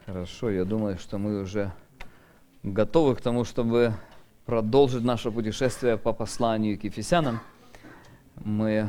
Хорошо, я думаю, что мы уже готовы к тому, чтобы продолжить наше путешествие по посланию к Ефесянам. Мы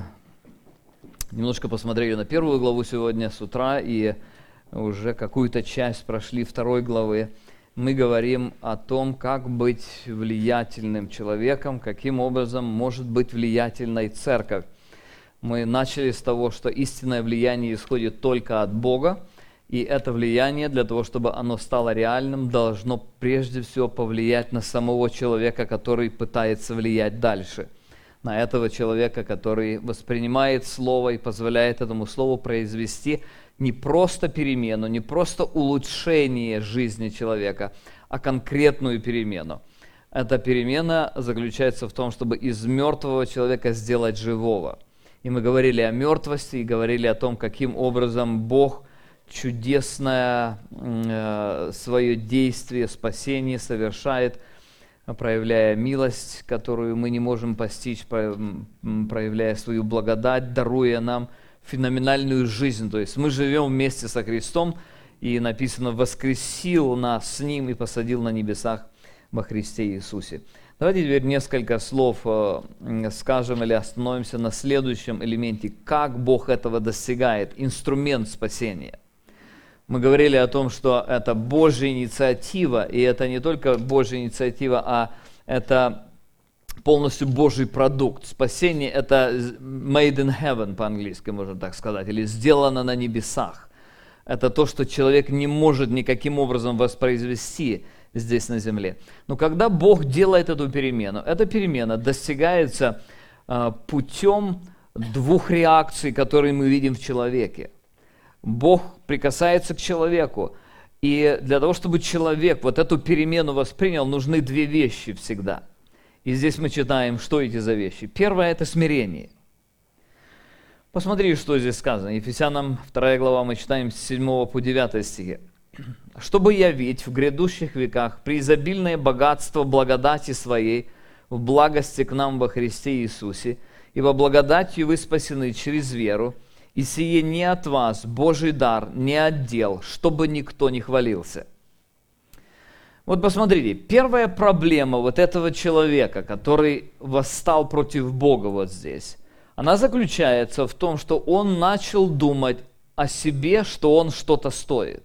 немножко посмотрели на первую главу сегодня с утра и уже какую-то часть прошли второй главы. Мы говорим о том, как быть влиятельным человеком, каким образом может быть влиятельной церковь. Мы начали с того, что истинное влияние исходит только от Бога, и это влияние, для того, чтобы оно стало реальным, должно прежде всего повлиять на самого человека, который пытается влиять дальше. На этого человека, который воспринимает Слово и позволяет этому Слову произвести не просто перемену, не просто улучшение жизни человека, а конкретную перемену. Эта перемена заключается в том, чтобы из мертвого человека сделать живого. И мы говорили о мертвости и говорили о том, каким образом Бог чудесное свое действие, спасение совершает, проявляя милость, которую мы не можем постичь, проявляя свою благодать, даруя нам феноменальную жизнь. То есть мы живем вместе со Христом, и написано, воскресил нас с Ним и посадил на небесах во Христе Иисусе. Давайте теперь несколько слов скажем или остановимся на следующем элементе, как Бог этого достигает, инструмент спасения. Мы говорили о том, что это Божья инициатива, и это не только Божья инициатива, а это полностью Божий продукт. Спасение – это made in heaven, по-английски можно так сказать, или сделано на небесах. Это то, что человек не может никаким образом воспроизвести здесь на земле. Но когда Бог делает эту перемену, эта перемена достигается путем двух реакций, которые мы видим в человеке. Бог прикасается к человеку, и для того, чтобы человек вот эту перемену воспринял, нужны две вещи всегда. И здесь мы читаем, что эти за вещи. Первое – это смирение. Посмотри, что здесь сказано. Ефесянам 2 глава, мы читаем с 7 по 9 стихи. «Чтобы явить в грядущих веках преизобильное богатство благодати своей в благости к нам во Христе Иисусе, ибо благодатью вы спасены через веру, и сие не от вас, Божий дар, не от дел, чтобы никто не хвалился». Вот посмотрите, первая проблема вот этого человека, который восстал против Бога вот здесь, она заключается в том, что он начал думать о себе, что он что-то стоит.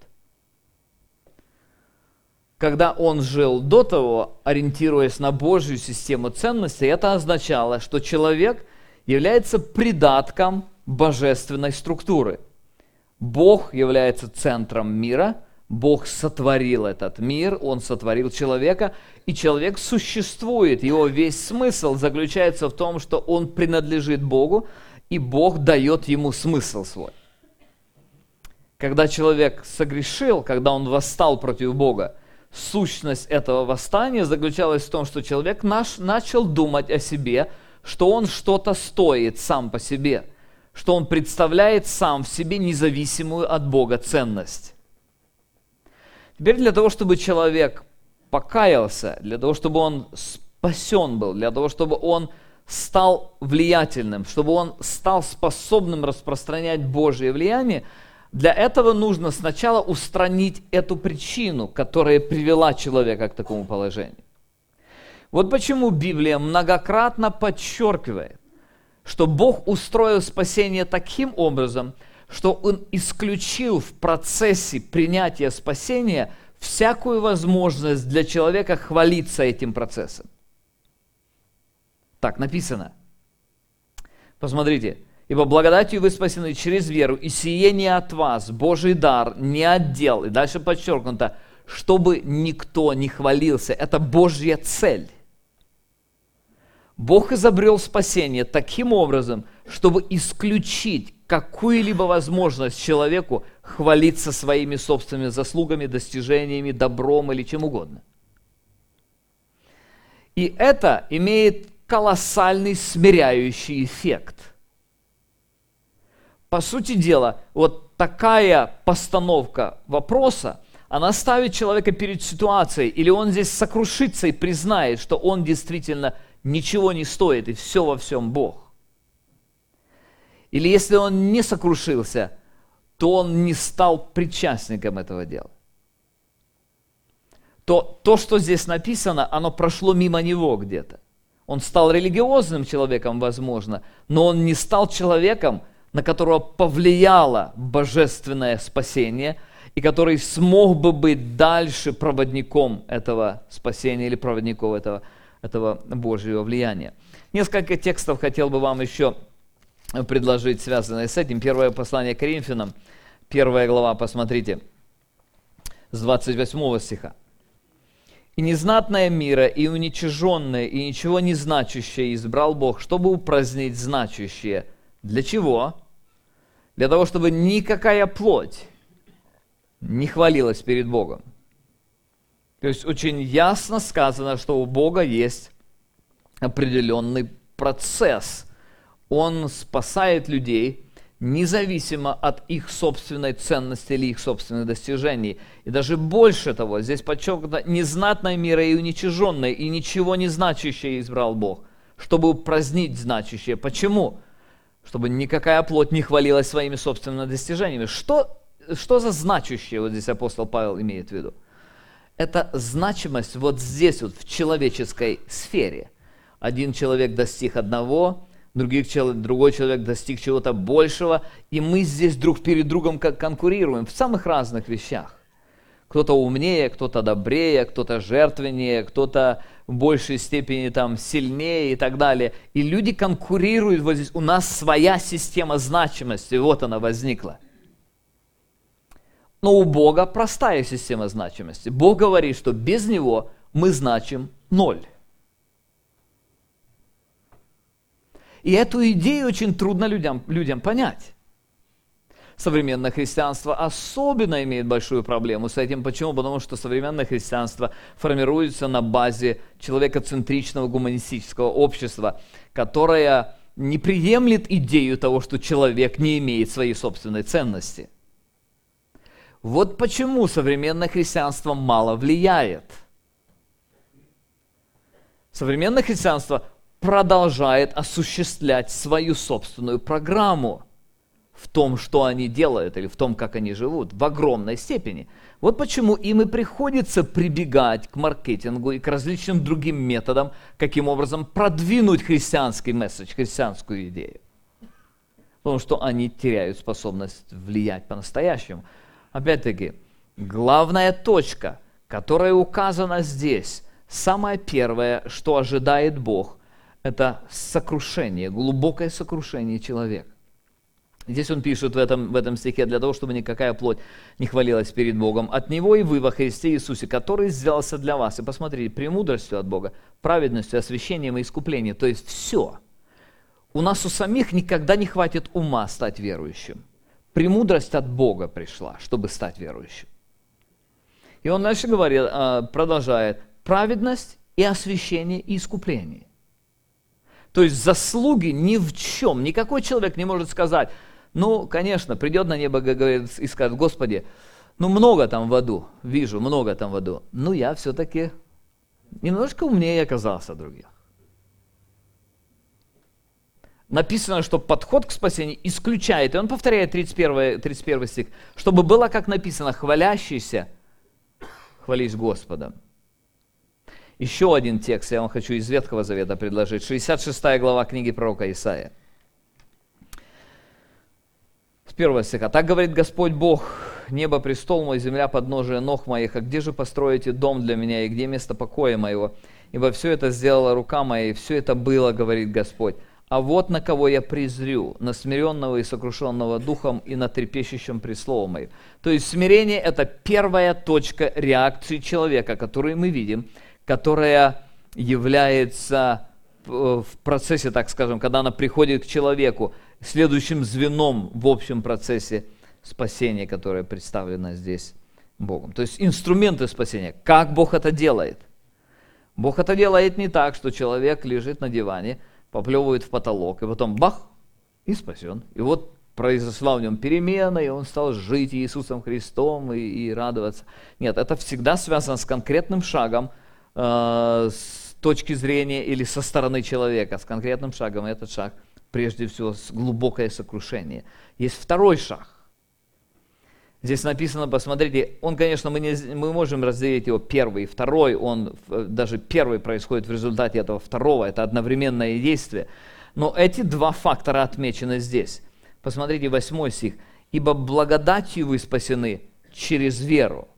Когда он жил до того, ориентируясь на Божью систему ценностей, это означало, что человек является придатком божественной структуры. Бог является центром мира, Бог сотворил этот мир, Он сотворил человека, и человек существует. Его весь смысл заключается в том, что он принадлежит Богу, и Бог дает ему смысл свой. Когда человек согрешил, когда он восстал против Бога, сущность этого восстания заключалась в том, что человек начал думать о себе, что он что-то стоит сам по себе, что он представляет сам в себе независимую от Бога ценность. Теперь для того, чтобы человек покаялся, для того, чтобы он спасен был, для того, чтобы он стал влиятельным, чтобы он стал способным распространять Божие влияние, для этого нужно сначала устранить эту причину, которая привела человека к такому положению. Вот почему Библия многократно подчеркивает, что Бог устроил спасение таким образом, что Он исключил в процессе принятия спасения всякую возможность для человека хвалиться этим процессом. Так написано. Посмотрите. «Ибо благодатью вы спасены через веру, и сие не от вас, Божий дар, не от дел». И дальше подчеркнуто, чтобы никто не хвалился. Это Божья цель. Бог изобрел спасение таким образом, чтобы исключить какую-либо возможность человеку хвалиться своими собственными заслугами, достижениями, добром или чем угодно. И это имеет колоссальный смиряющий эффект. По сути дела, вот такая постановка вопроса, она ставит человека перед ситуацией, или он здесь сокрушится и признает, что он действительно ничего не стоит, и все во всем Бог. Или если он не сокрушился, то он не стал причастником этого дела. то, что здесь написано, оно прошло мимо него где-то. Он стал религиозным человеком, возможно, но он не стал человеком, на которого повлияло божественное спасение, и который смог бы быть дальше проводником этого спасения или проводником этого Божьего влияния. Несколько текстов хотел бы вам еще предложить, связанные с этим. Первое послание к Коринфянам, 1 глава, посмотрите, с 28 стиха. «И незнатное мира, и уничиженное, и ничего не значащее избрал Бог, чтобы упразднить значащее». Для чего? Для того, чтобы никакая плоть не хвалилась перед Богом. То есть очень ясно сказано, что у Бога есть определенный процесс. Он спасает людей независимо от их собственной ценности или их собственных достижений. И даже больше того, здесь подчеркнуто незнатное мира и уничиженное, и ничего не значащее избрал Бог, чтобы упразднить значащее. Почему? Чтобы никакая плоть не хвалилась своими собственными достижениями. Что за значащее вот здесь апостол Павел имеет в виду? Это значимость вот здесь, вот в человеческой сфере. Один человек достиг одного, другой человек достиг чего-то большего, и мы здесь друг перед другом как конкурируем в самых разных вещах. Кто-то умнее, кто-то добрее, кто-то жертвеннее, кто-то в большей степени там сильнее и так далее. И люди конкурируют вот здесь. У нас своя система значимости, вот она возникла. Но у Бога простая система значимости. Бог говорит, что без Него мы значим 0. И эту идею очень трудно людям понять. Современное христианство особенно имеет большую проблему с этим. Почему? Потому что современное христианство формируется на базе человекоцентричного гуманистического общества, которое не приемлет идею того, что человек не имеет своей собственной ценности. Вот почему современное христианство мало влияет. Современное христианство продолжает осуществлять свою собственную программу в том, что они делают, или в том, как они живут, в огромной степени. Вот почему им и приходится прибегать к маркетингу и к различным другим методам, каким образом продвинуть христианский месседж, христианскую идею. Потому что они теряют способность влиять по-настоящему. Опять-таки, главная точка, которая указана здесь, самое первое, что ожидает Бог, это сокрушение, глубокое сокрушение человека. Здесь он пишет в этом стихе, для того, чтобы никакая плоть не хвалилась перед Богом. От Него и вы во Христе Иисусе, который сделался для вас. И посмотрите, премудростью от Бога, праведностью, освящением и искуплением. То есть все. У нас у самих никогда не хватит ума стать верующим. Премудрость от Бога пришла, чтобы стать верующим. И он дальше говорит, продолжает, праведность и освящение и искупление. То есть заслуги ни в чем. Никакой человек не может сказать, ну, конечно, придет на небо и скажет, Господи, ну, много там в аду, вижу, много там в аду. Ну, я все-таки немножко умнее оказался от других. Написано, что подход к спасению исключает, и он повторяет 31 стих, чтобы было, как написано, хвалящийся, хвались Господом. Еще один текст я вам хочу из Ветхого Завета предложить. 66 глава книги пророка Исаия. С 1 стиха. «Так говорит Господь Бог, небо престол мой, земля подножие ног моих, а где же построите дом для меня, и где место покоя моего? Ибо все это сделала рука моя, и все это было, говорит Господь. А вот на кого я презрю, на смиренного и сокрушенного духом, и на трепещущем пред словом моим». То есть смирение – это первая точка реакции человека, которую мы видим, которая является в процессе, так скажем, когда она приходит к человеку, следующим звеном в общем процессе спасения, которое представлено здесь Богом. То есть инструменты спасения. Как Бог это делает? Бог это делает не так, что человек лежит на диване, поплевывает в потолок, и потом бах, и спасен. И вот произошла в нем перемена, и он стал жить Иисусом Христом и радоваться. Нет, это всегда связано с конкретным шагом, с точки зрения или со стороны человека, с конкретным шагом. И этот шаг, прежде всего, глубокое сокрушение. Есть второй шаг. Здесь написано, посмотрите, он, конечно, мы можем разделить его первый и второй, даже первый происходит в результате этого второго, это одновременное действие. Но эти два фактора отмечены здесь. Посмотрите, 8 стих. «Ибо благодатью вы спасены через веру».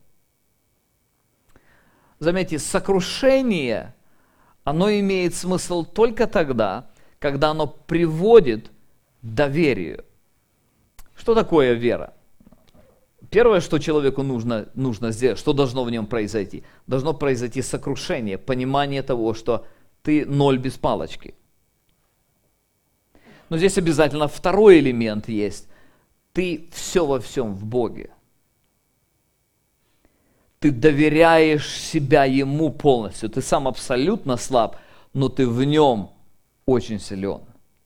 Заметьте, сокрушение, оно имеет смысл только тогда, когда оно приводит к доверию. Что такое вера? Первое, что человеку нужно сделать, что должно в нем произойти? Должно произойти сокрушение, понимание того, что ты ноль без палочки. Но здесь обязательно второй элемент есть. Ты все во всем в Боге. Ты доверяешь себя Ему полностью. Ты сам абсолютно слаб, но ты в Нем очень силен.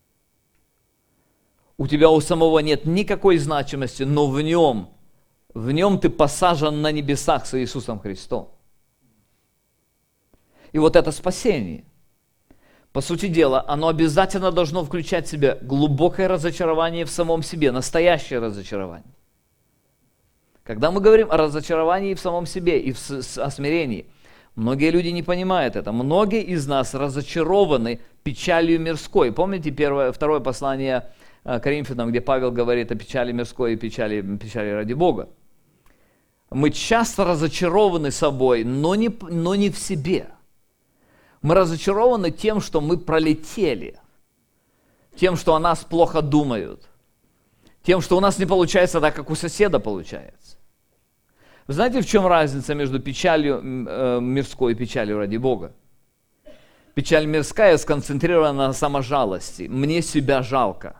У тебя у самого нет никакой значимости, но в Нем ты посажен на небесах с Иисусом Христом. И вот это спасение, по сути дела, оно обязательно должно включать в себя глубокое разочарование в самом себе, настоящее разочарование. Когда мы говорим о разочаровании в самом себе и о смирении, многие люди не понимают это. Многие из нас разочарованы печалью мирской. Помните второе послание Коринфянам, где Павел говорит о печали мирской и печали ради Бога? Мы часто разочарованы собой, но не в себе. Мы разочарованы тем, что мы пролетели, тем, что о нас плохо думают, тем, что у нас не получается так, как у соседа получается. Вы знаете, в чем разница между печалью мирской и печалью ради Бога? Печаль мирская сконцентрирована на саможалости. Мне себя жалко.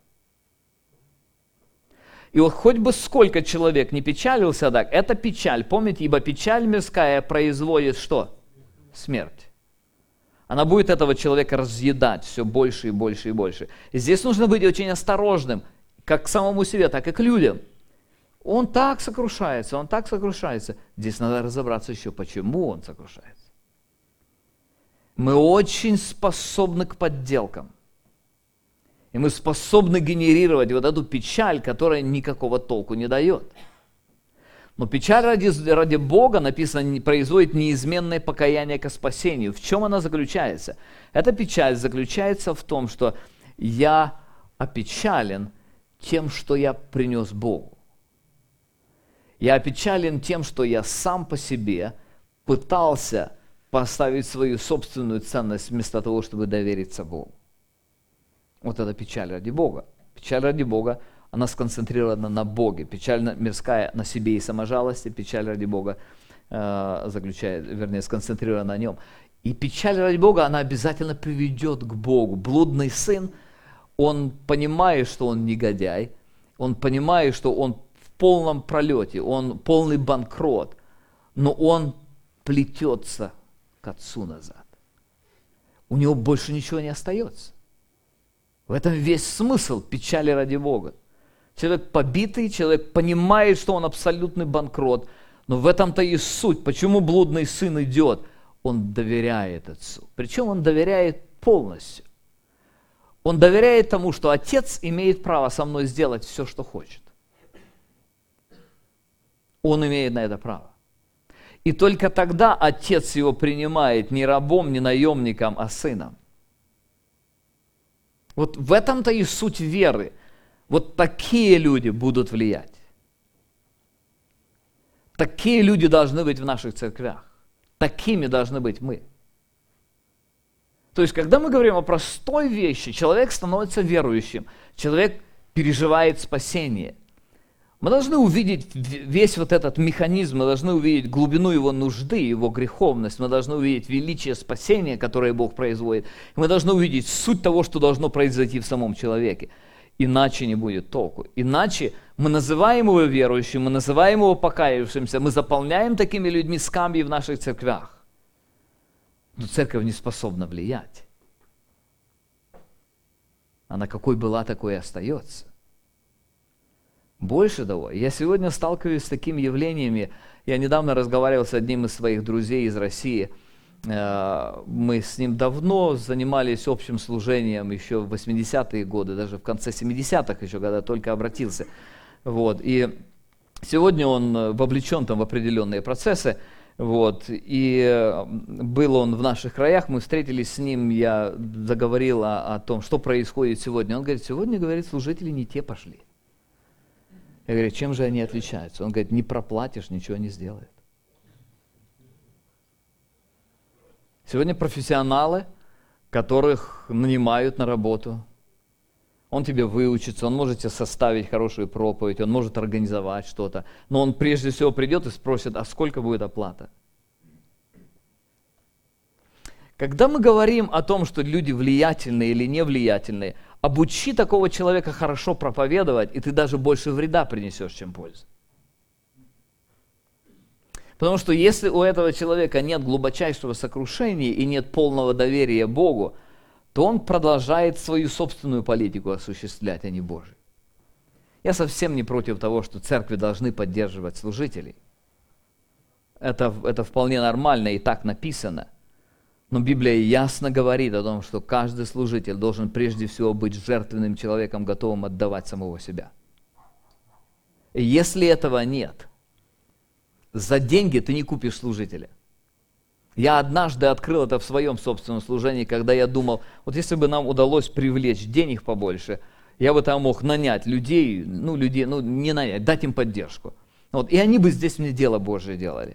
И вот хоть бы сколько человек не печалился так, это печаль. Помните, ибо печаль мирская производит что? Смерть. Она будет этого человека разъедать все больше и больше и больше. И здесь нужно быть очень осторожным, как к самому себе, так и к людям. Он так сокрушается, он так сокрушается. Здесь надо разобраться еще, почему он сокрушается. Мы очень способны к подделкам. И мы способны генерировать вот эту печаль, которая никакого толку не дает. Но печаль ради Бога, написано, производит неизменное покаяние ко спасению. В чем она заключается? Эта печаль заключается в том, что я опечален тем, что я принес Богу. Я опечален тем, что я сам по себе пытался поставить свою собственную ценность вместо того, чтобы довериться Богу. Вот это печаль ради Бога. Печаль ради Бога, она сконцентрирована на Боге. Печаль мирская на себе и саможалости, печаль ради Бога сконцентрирована на Нем. И печаль ради Бога, она обязательно приведет к Богу. Блудный сын, он понимает, что он негодяй, он понимает, что он в полном пролете, он полный банкрот, но он плетется к Отцу назад. У него больше ничего не остается. В этом весь смысл печали ради Бога. Человек побитый, человек понимает, что он абсолютный банкрот, но в этом-то и суть. Почему блудный сын идет? Он доверяет Отцу. Причем он доверяет полностью. Он доверяет тому, что Отец имеет право со мной сделать все, что хочет. Он имеет на это право. И только тогда Отец его принимает не рабом, не наемником, а сыном. Вот в этом-то и суть веры. Вот такие люди будут влиять. Такие люди должны быть в наших церквях. Такими должны быть мы. То есть, когда мы говорим о простой вещи, человек становится верующим, человек переживает спасение. Мы должны увидеть весь вот этот механизм, мы должны увидеть глубину его нужды, его греховность, мы должны увидеть величие спасения, которое Бог производит. Мы должны увидеть суть того, что должно произойти в самом человеке. Иначе не будет толку. Иначе мы называем его верующим, мы называем его покаявшимся, мы заполняем такими людьми скамьи в наших церквях. Но церковь не способна влиять. Она какой была, такой и остается. Больше того, я сегодня сталкиваюсь с такими явлениями. Я недавно разговаривал с одним из своих друзей из России. Мы с ним давно занимались общим служением, еще в 80-е годы, даже в конце 70-х еще, когда только обратился. Вот. И Сегодня он вовлечен там в определенные процессы, вот, и был он в наших краях, мы встретились с ним, я заговорил о том, что происходит сегодня. Он говорит, сегодня, говорит, служители не те пошли. Я говорю, чем же они отличаются? Он говорит, не проплатишь, ничего не сделает. Сегодня профессионалы, которых нанимают на работу, он тебе выучится, он может тебе составить хорошую проповедь, он может организовать что-то, но он прежде всего придет и спросит, а сколько будет оплата? Когда мы говорим о том, что люди влиятельные или невлиятельные, обучи такого человека хорошо проповедовать, и ты даже больше вреда принесешь, чем пользы. Потому что если у этого человека нет глубочайшего сокрушения и нет полного доверия Богу, то он продолжает свою собственную политику осуществлять, а не Божию. Я совсем не против того, что церкви должны поддерживать служителей. Это вполне нормально и так написано. Но Библия ясно говорит о том, что каждый служитель должен прежде всего быть жертвенным человеком, готовым отдавать самого себя. И если этого нет, за деньги ты не купишь служителя. Я однажды открыл это в своем собственном служении, когда я думал, вот если бы нам удалось привлечь денег побольше, я бы там мог нанять людей, не нанять, дать им поддержку. Вот, и они бы здесь мне дело Божие делали.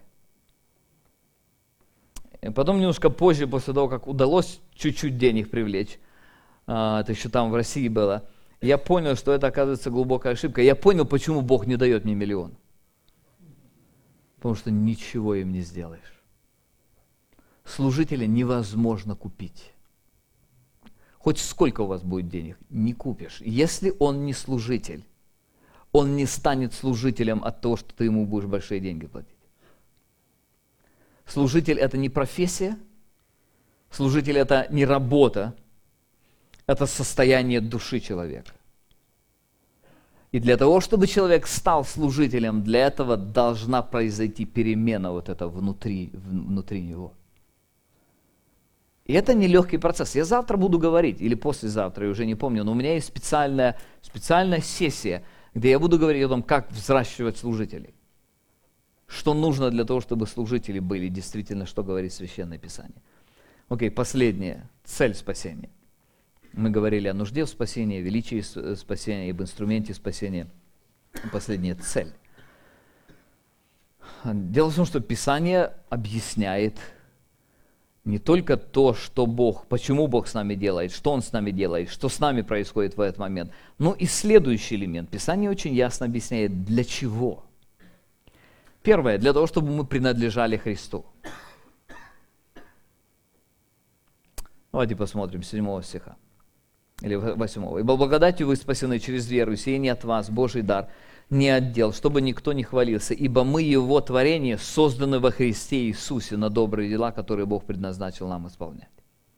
И потом немножко позже, после того, как удалось чуть-чуть денег привлечь, это еще там в России было, я понял, что это, оказывается, глубокая ошибка. Я понял, почему Бог не дает мне миллион. Потому что ничего им не сделаешь. Служителя невозможно купить. Хоть сколько у вас будет денег, не купишь. Если он не служитель, он не станет служителем от того, что ты ему будешь большие деньги платить. Служитель – это не профессия, служитель – это не работа, это состояние души человека. И для того, чтобы человек стал служителем, для этого должна произойти перемена вот это внутри него. И это нелегкий процесс. Я завтра буду говорить, или послезавтра, я уже не помню, но у меня есть специальная сессия, где я буду говорить о том, как взращивать служителей. Что нужно для того, чтобы служители были действительно, что говорит Священное Писание. Окей, последняя цель спасения. Мы говорили о нужде в спасении, величии спасения, об инструменте спасения. Последняя цель. Дело в том, что Писание объясняет не только то, что Бог, почему Бог с нами делает, что Он с нами делает, что с нами происходит в этот момент, но и следующий элемент. Писание очень ясно объясняет, для чего. Первое, для того, чтобы мы принадлежали Христу. Давайте посмотрим 7 стиха, или 8. «Ибо благодатью вы спасены через веру, сие не от вас, Божий дар, не от дел, чтобы никто не хвалился, ибо мы Его творение, созданы во Христе Иисусе на добрые дела, которые Бог предназначил нам исполнять».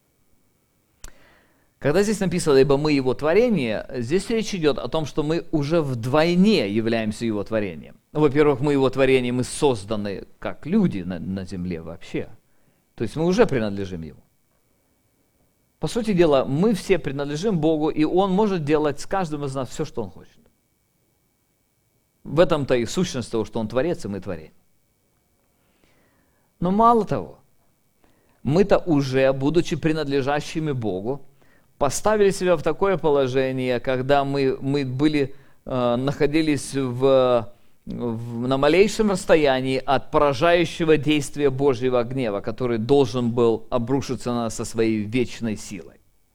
Когда здесь написано «ибо мы Его творение», здесь речь идет о том, что мы уже вдвойне являемся Его творением. Во-первых, мы Его творение, мы созданы как люди на земле вообще. То есть мы уже принадлежим Ему. По сути дела, мы все принадлежим Богу, и Он может делать с каждым из нас все, что Он хочет. В этом-то и сущность того, что Он творец, и мы творим. Но мало того, мы-то уже, будучи принадлежащими Богу, поставили себя в такое положение, когда мы находились на малейшем расстоянии от поражающего действия Божьего гнева, который должен был обрушиться на нас со своей вечной силой.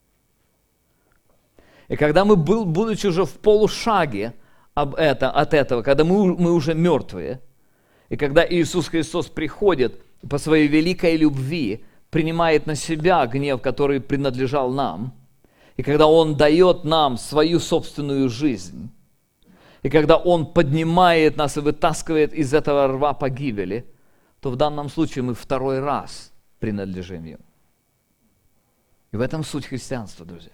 И когда мы, будучи уже в полушаге от этого, когда мы уже мертвые, и когда Иисус Христос приходит по своей великой любви, принимает на себя гнев, который принадлежал нам, и когда Он дает нам свою собственную жизнь, и когда Он поднимает нас и вытаскивает из этого рва погибели, то в данном случае мы второй раз принадлежим Ему. И в этом суть христианства, друзья.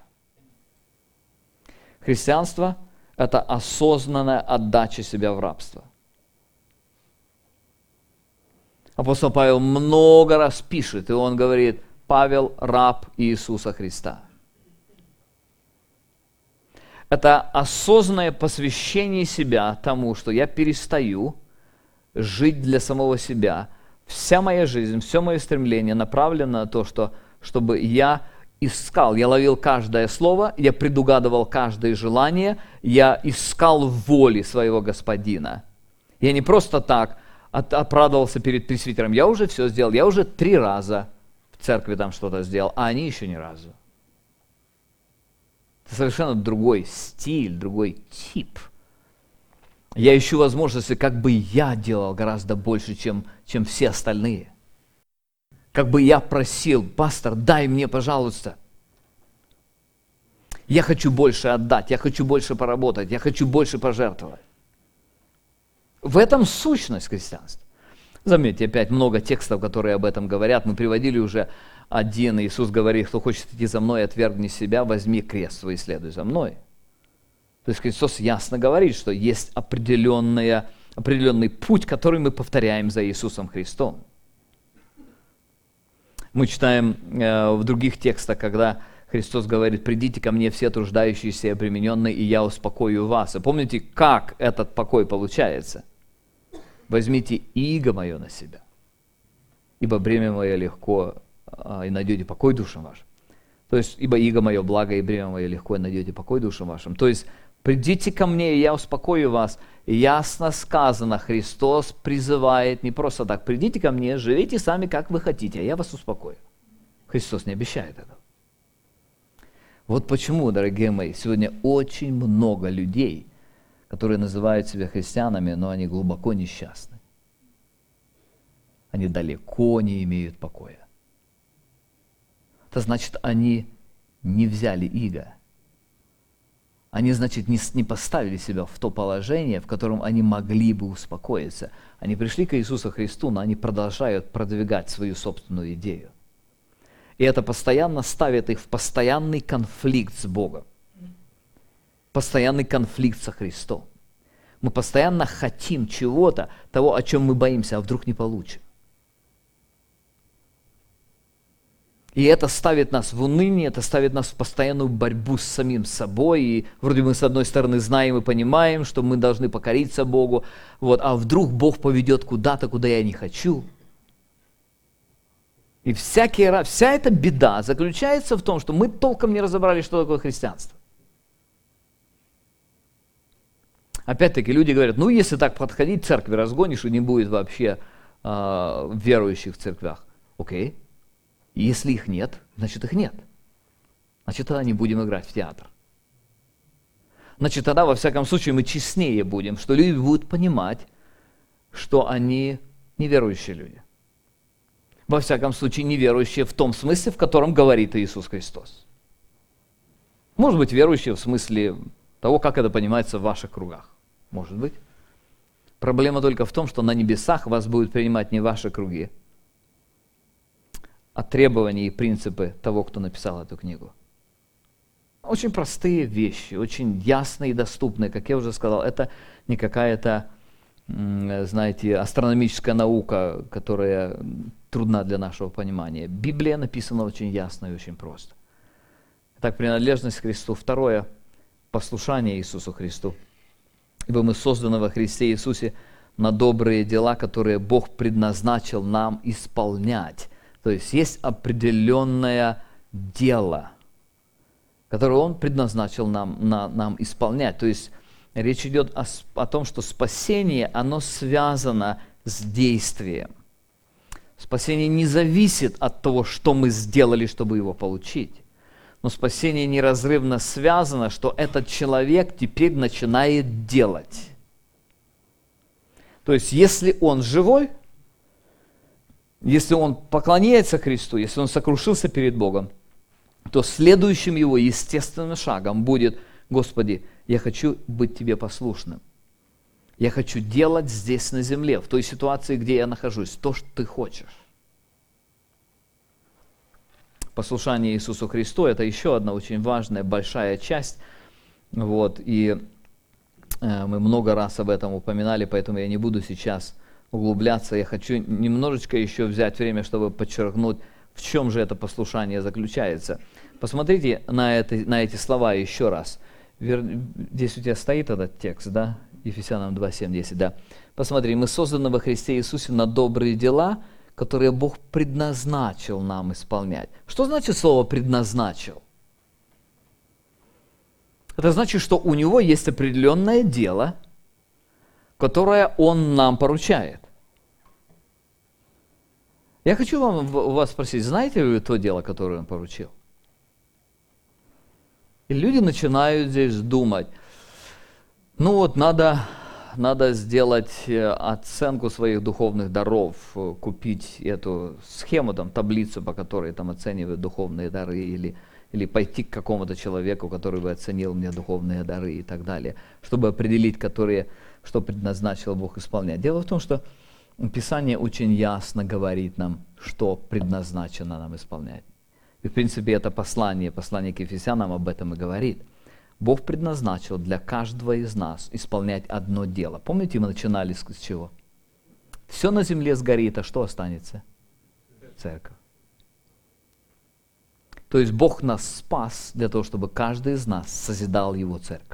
Христианство – это осознанная отдача себя в рабство. Апостол Павел много раз пишет, и он говорит: Павел – раб Иисуса Христа. Это осознанное посвящение себя тому, что я перестаю жить для самого себя. Вся моя жизнь, все мое стремление направлено на то, чтобы я искал, я ловил каждое слово, я предугадывал каждое желание, я искал воли своего Господина. Я не просто так оправдывался перед пресвитером. Я уже все сделал, я уже 3 раза в церкви там что-то сделал, а они еще ни разу. Это совершенно другой стиль, другой тип. Я ищу возможности, как бы я делал гораздо больше, чем все остальные. Как бы я просил: пастор, дай мне, пожалуйста. Я хочу больше отдать, я хочу больше поработать, я хочу больше пожертвовать. В этом сущность христианства. Заметьте, опять много текстов, которые об этом говорят. Мы приводили уже один. Иисус говорит: кто хочет идти за мной, отвергни себя, возьми крест свой и следуй за мной. То есть Христос ясно говорит, что есть определенный путь, который мы повторяем за Иисусом Христом. Мы читаем в других текстах, когда Христос говорит: придите ко мне все труждающиеся и обремененные, и я успокою вас. И помните, как этот покой получается? Возьмите иго мое на себя, ибо бремя мое легко, и найдете покой душам вашим. То есть, ибо иго мое благо, и бремя мое легко, и найдете покой душам вашим. То есть, придите ко мне, и я успокою вас. И ясно сказано, Христос призывает не просто так: придите ко мне, живите сами, как вы хотите, а я вас успокою. Христос не обещает этого. Вот почему, дорогие мои, сегодня очень много людей, которые называют себя христианами, но они глубоко несчастны. Они далеко не имеют покоя. Это значит, они не взяли иго. Они, значит, не поставили себя в то положение, в котором они могли бы успокоиться. Они пришли к Иисусу Христу, но они продолжают продвигать свою собственную идею. И это постоянно ставит их в постоянный конфликт с Богом. Постоянный конфликт со Христом. Мы постоянно хотим чего-то, того, о чем мы боимся, а вдруг не получим. И это ставит нас в уныние, это ставит нас в постоянную борьбу с самим собой. И вроде мы с одной стороны знаем и понимаем, что мы должны покориться Богу, а вдруг Бог поведет куда-то, куда я не хочу. И вся эта беда заключается в том, что мы толком не разобрали, что такое христианство. Опять-таки люди говорят: если так подходить, церкви разгонишь, и не будет вообще верующих в церквях. Окей. И если их нет, значит их нет. Значит, тогда не будем играть в театр. Значит, тогда, во всяком случае, мы честнее будем, что люди будут понимать, что они неверующие люди. Во всяком случае, неверующие в том смысле, в котором говорит Иисус Христос. Может быть, верующие в смысле того, как это понимается в ваших кругах. Может быть. Проблема только в том, что на небесах вас будут принимать не ваши круги, а требования и принципы того, кто написал эту книгу. Очень простые вещи, очень ясные и доступные. Как я уже сказал, это не какая-то, астрономическая наука, которая трудна для нашего понимания. Библия написана очень ясно и очень просто. Итак, принадлежность к Христу. Второе – послушание Иисусу Христу. Ибо мы созданы во Христе Иисусе на добрые дела, которые Бог предназначил нам исполнять. То есть определенное дело, которое Он предназначил нам исполнять. То есть речь идет о том, что спасение, оно связано с действием. Спасение не зависит от того, что мы сделали, чтобы его получить. Но спасение неразрывно связано, что этот человек теперь начинает делать. То есть если он живой, если он поклоняется Христу, если он сокрушился перед Богом, то следующим его естественным шагом будет: Господи, я хочу быть Тебе послушным. Я хочу делать здесь на земле, в той ситуации, где я нахожусь, то, что Ты хочешь. Послушание Иисусу Христу – это еще одна очень важная, большая часть. И мы много раз об этом упоминали, поэтому я не буду сейчас углубляться. Я хочу немножечко еще взять время, чтобы подчеркнуть, в чем же это послушание заключается. Посмотрите на эти слова еще раз. Здесь у тебя стоит этот текст, да? Ефесянам 2, 7, 10, да. Посмотри, мы созданы во Христе Иисусе на добрые дела, которые Бог предназначил нам исполнять. Что значит слово «предназначил»? Это значит, что у Него есть определенное дело, которое Он нам поручает. Я хочу у вас спросить, знаете ли вы то дело, которое Он поручил? И люди начинают здесь думать, ну вот надо сделать оценку своих духовных даров, купить эту схему, там, таблицу, по которой там оценивают духовные дары, или пойти к какому-то человеку, который бы оценил мне духовные дары и так далее, чтобы определить, что предназначил Бог исполнять. Дело в том, что Писание очень ясно говорит нам, что предназначено нам исполнять. И в принципе это послание к Ефесянам об этом и говорит. Бог предназначил для каждого из нас исполнять одно дело. Помните, мы начинали с чего? Все на земле сгорит, а что останется? Церковь. То есть Бог нас спас для того, чтобы каждый из нас созидал Его церковь.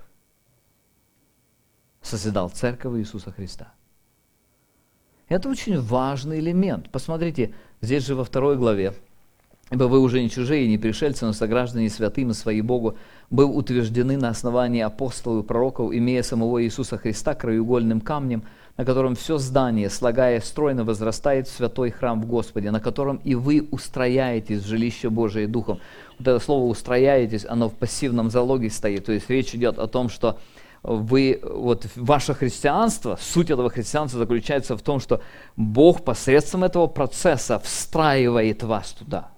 Созидал церковь Иисуса Христа. Это очень важный элемент. Посмотрите, здесь же во 2 главе. «Ибо вы уже не чужие, не пришельцы, но сограждане святым и свои Богу, был утверждены на основании апостолов и пророков, имея самого Иисуса Христа краеугольным камнем, на котором все здание, слагая стройно, возрастает в святой храм в Господе, на котором и вы устрояетесь в жилище Божие Духом». Вот это слово «устрояетесь», оно в пассивном залоге стоит, то есть речь идет о том, что ваше христианство, суть этого христианства заключается в том, что Бог посредством этого процесса встраивает вас туда.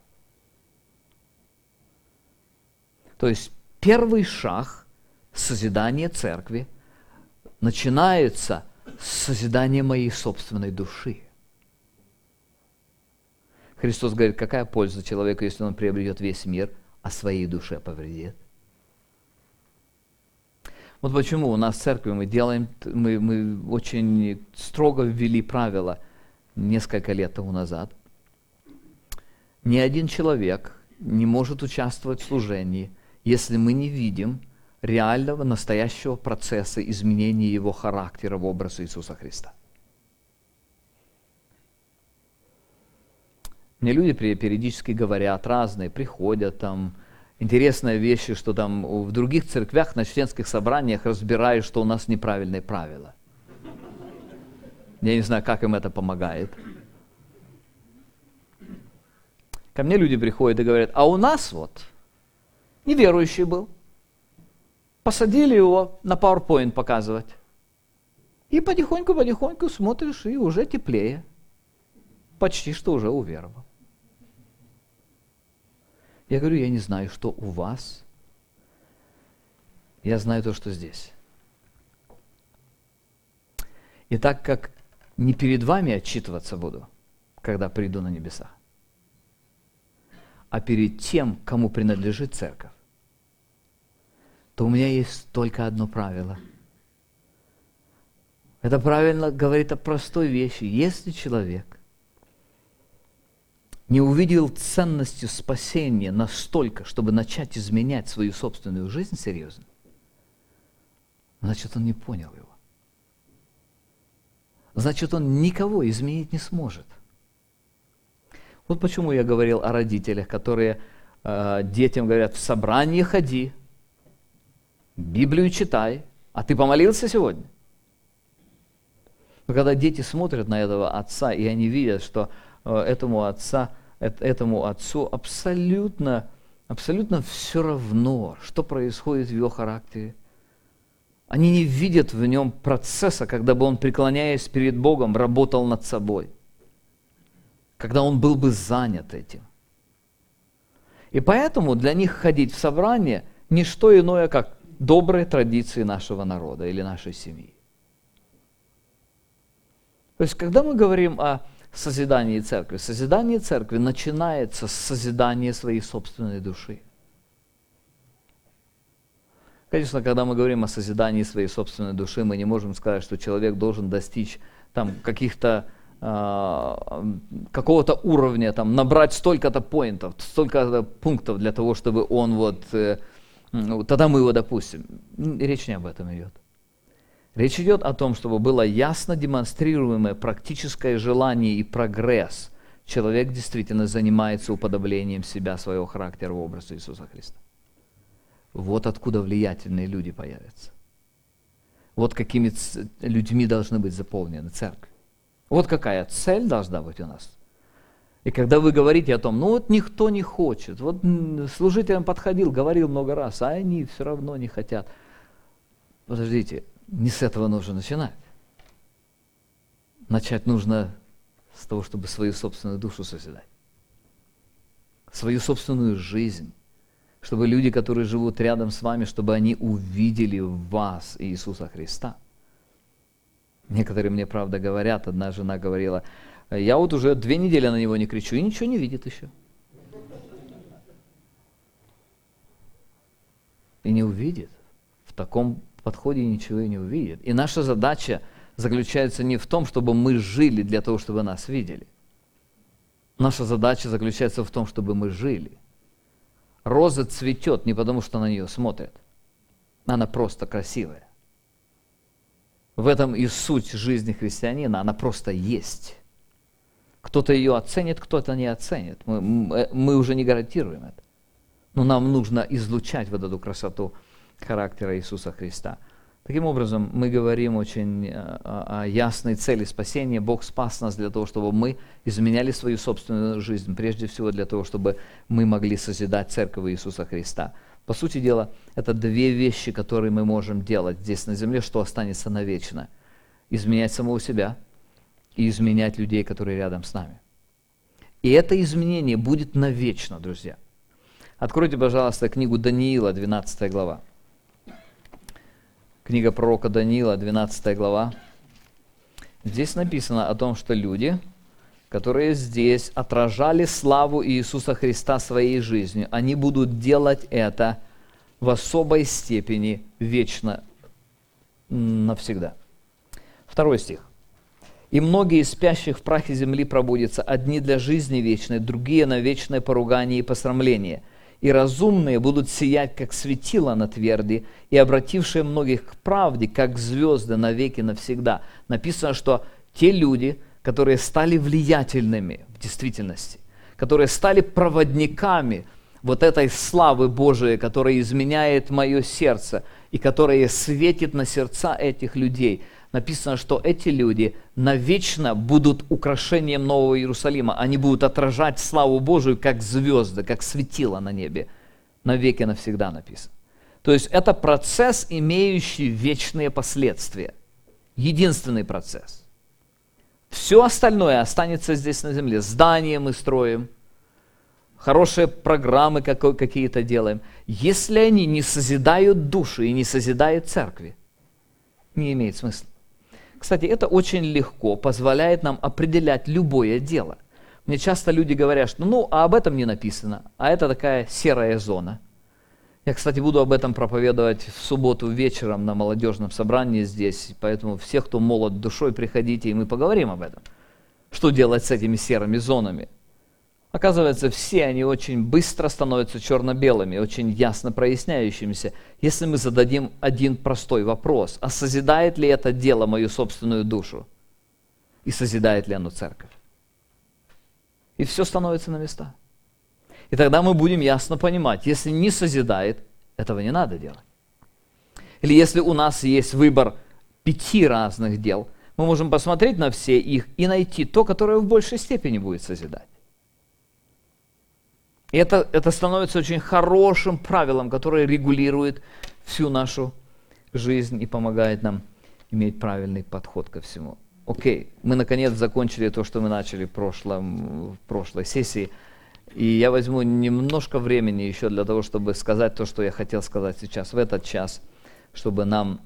То есть первый шаг созидания церкви начинается с созидания моей собственной души. Христос говорит, какая польза человеку, если он приобретет весь мир, а своей душе повредит? Вот почему у нас в церкви мы очень строго ввели правила несколько лет тому назад. Ни один человек не может участвовать в служении, если мы не видим реального, настоящего процесса изменения его характера в образ Иисуса Христа. Мне люди периодически говорят разные, приходят там, интересные вещи, что там в других церквях на членских собраниях разбирают, что у нас неправильные правила. Я не знаю, как им это помогает. Ко мне люди приходят и говорят, а у нас вот неверующий был. Посадили его на PowerPoint показывать. И потихоньку смотришь, и уже теплее. Почти что уже уверовал. Я говорю, я не знаю, что у вас. Я знаю то, что здесь. И так как не перед вами отчитываться буду, когда приду на небеса, а перед тем, кому принадлежит церковь, то у меня есть только одно правило. Это правильно говорит о простой вещи. Если человек не увидел ценности спасения настолько, чтобы начать изменять свою собственную жизнь серьезно, значит, он не понял его. Значит, он никого изменить не сможет. Вот почему я говорил о родителях, которые детям говорят, в собрание ходи, Библию читай, а ты помолился сегодня? Но когда дети смотрят на этого отца, и они видят, что этому отцу абсолютно все равно, что происходит в его характере. Они не видят в нем процесса, когда бы он, преклоняясь перед Богом, работал над собой. Когда он был бы занят этим. И поэтому для них ходить в собрание – не что иное, как добрые традиции нашего народа или нашей семьи. То есть, когда мы говорим о созидание церкви начинается с созидания своей собственной души. Конечно, когда мы говорим о созидании своей собственной души, мы не можем сказать, что человек должен достичь там какого-то уровня, там, набрать столько-то поинтов, столько-то пунктов для того, чтобы он тогда мы его допустим. Речь не об этом идет. Речь идет о том, чтобы было ясно демонстрируемое практическое желание и прогресс. Человек действительно занимается уподоблением себя, своего характера в образ Иисуса Христа. Вот откуда влиятельные люди появятся. Вот какими людьми должны быть заполнены церкви. Вот какая цель должна быть у нас. И когда вы говорите о том, ну вот никто не хочет, вот служителям подходил, говорил много раз, а они все равно не хотят. Подождите, не с этого нужно начинать. Начать нужно с того, чтобы свою собственную душу созидать. Свою собственную жизнь. Чтобы люди, которые живут рядом с вами, чтобы они увидели в вас Иисуса Христа. Некоторые мне, правда, говорят, одна жена говорила, я вот уже 2 недели на него не кричу, и ничего не видит еще. И не увидит. В таком подходе ничего и не увидит. И наша задача заключается не в том, чтобы мы жили для того, чтобы нас видели. Наша задача заключается в том, чтобы мы жили. Роза цветет не потому, что на нее смотрят. Она просто красивая. В этом и суть жизни христианина. Она просто есть. Кто-то ее оценит, кто-то не оценит. Мы уже не гарантируем это. Но нам нужно излучать вот эту красоту характера Иисуса Христа. Таким образом, мы говорим очень о ясной цели спасения. Бог спас нас для того, чтобы мы изменяли свою собственную жизнь. Прежде всего для того, чтобы мы могли созидать церковь Иисуса Христа. По сути дела, это 2 вещи, которые мы можем делать здесь на земле, что останется навечно. Изменять самого себя и изменять людей, которые рядом с нами. И это изменение будет навечно, друзья. Откройте, пожалуйста, книгу Даниила, 12 глава. Книга пророка Даниила, 12 глава. Здесь написано о том, что люди, которые здесь отражали славу Иисуса Христа своей жизнью, они будут делать это в особой степени вечно, навсегда. 2 стих. «И многие из спящих в прахе земли пробудятся, одни для жизни вечной, другие на вечное поругание и посрамление. И разумные будут сиять, как светило на тверди, и обратившие многих к правде, как звезды навеки навсегда». Написано, что те люди, которые стали влиятельными в действительности, которые стали проводниками вот этой славы Божией, которая изменяет мое сердце и которая светит на сердца этих людей. Написано, что эти люди навечно будут украшением Нового Иерусалима. Они будут отражать славу Божию, как звезды, как светило на небе. Навеки навсегда написано. То есть это процесс, имеющий вечные последствия. Единственный процесс. Все остальное останется здесь на земле. Здания мы строим, хорошие программы какие-то делаем. Если они не созидают души и не созидают церкви, не имеет смысла. Кстати, это очень легко позволяет нам определять любое дело. Мне часто люди говорят, что а об этом не написано, а это такая серая зона. Я, кстати, буду об этом проповедовать в субботу вечером на молодежном собрании здесь, поэтому все, кто молод душой, приходите, и мы поговорим об этом. Что делать с этими серыми зонами? Оказывается, все они очень быстро становятся черно-белыми, очень ясно проясняющимися, если мы зададим один простой вопрос: а созидает ли это дело мою собственную душу? И созидает ли оно церковь? И все становится на места. И тогда мы будем ясно понимать, если не созидает, этого не надо делать. Или если у нас есть выбор 5 разных дел, мы можем посмотреть на все их и найти то, которое в большей степени будет созидать. И это становится очень хорошим правилом, которое регулирует всю нашу жизнь и помогает нам иметь правильный подход ко всему. Окей, мы наконец закончили то, что мы начали в прошлой сессии. И я возьму немножко времени еще для того, чтобы сказать то, что я хотел сказать сейчас, в этот час, чтобы нам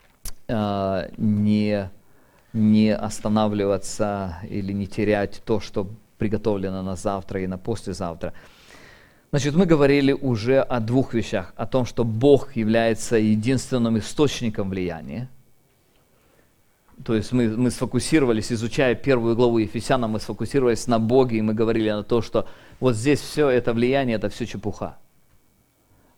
не останавливаться или не терять то, что приготовлено на завтра и на послезавтра. Значит, мы говорили уже о 2 вещах. О том, что Бог является единственным источником влияния. То есть мы сфокусировались, изучая 1 главу Ефесянам, мы сфокусировались на Боге, и мы говорили на то, что вот здесь все это влияние, это все чепуха.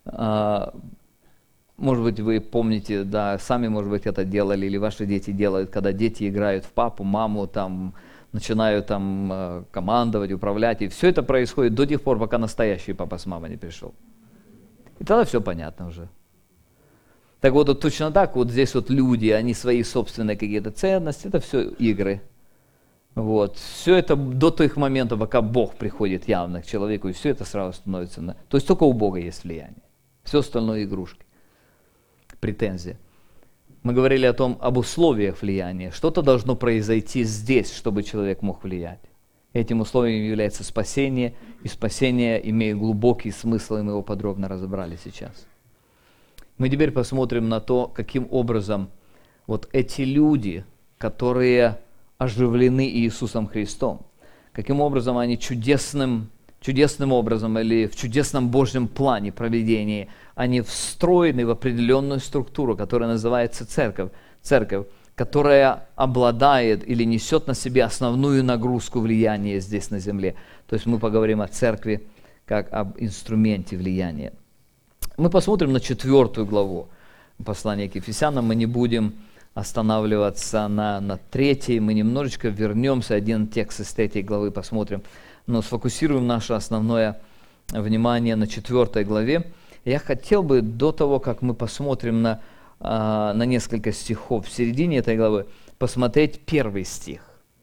Может быть, вы помните, да, сами, может быть, это делали, или ваши дети делают, когда дети играют в папу, маму, там, начинают там командовать, управлять, и все это происходит до тех пор, пока настоящий папа с мамой не пришел. И тогда все понятно уже. Так вот, точно так, вот здесь вот люди, они свои собственные какие-то ценности, это все игры. Вот. Все это до тех моментов, пока Бог приходит явно к человеку, и все это сразу становится... То есть только у Бога есть влияние. Все остальное игрушки. Претензия. Мы говорили об условиях влияния. Что-то должно произойти здесь, чтобы человек мог влиять. Этим условием является спасение, и спасение имеет глубокий смысл, и мы его подробно разобрали сейчас. Мы теперь посмотрим на то, каким образом вот эти люди, которые оживлены Иисусом Христом, каким образом они чудесным образом или в чудесном Божьем плане проведения, они встроены в определенную структуру, которая называется церковь. Церковь, которая обладает или несет на себе основную нагрузку влияния здесь на земле. То есть мы поговорим о церкви как об инструменте влияния. Мы посмотрим на 4 главу послания к Ефесянам. Мы не будем останавливаться на 3, мы немножечко вернемся, один текст из 3 главы посмотрим, но сфокусируем наше основное внимание на 4 главе. Я хотел бы до того, как мы посмотрим на несколько стихов в середине этой главы, посмотреть 1 стих.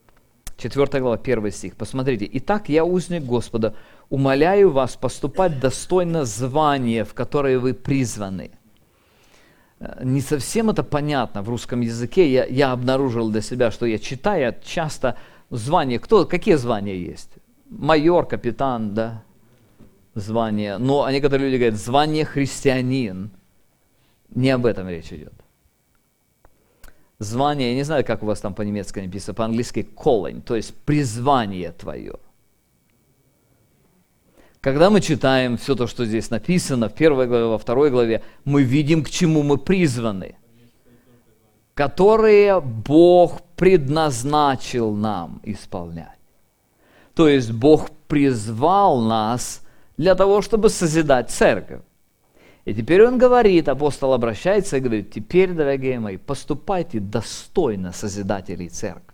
4 глава, 1 стих. Посмотрите. «Итак, я, узник Господа, умоляю вас поступать достойно звания, в которое вы призваны». Не совсем это понятно в русском языке. Я обнаружил для себя, что я читаю часто звания. Какие звания есть? Майор, капитан, да? Звание. Но некоторые люди говорят, звание христианин. Не об этом речь идет. Звание, я не знаю, как у вас там по-немецки написано, по-английски calling, то есть призвание твое. Когда мы читаем все то, что здесь написано, в 1 главе, во 2 главе, мы видим, к чему мы призваны, которые Бог предназначил нам исполнять. То есть Бог призвал нас для того, чтобы созидать церковь. И теперь он говорит, апостол обращается и говорит, теперь, дорогие мои, поступайте достойно созидателей церкви.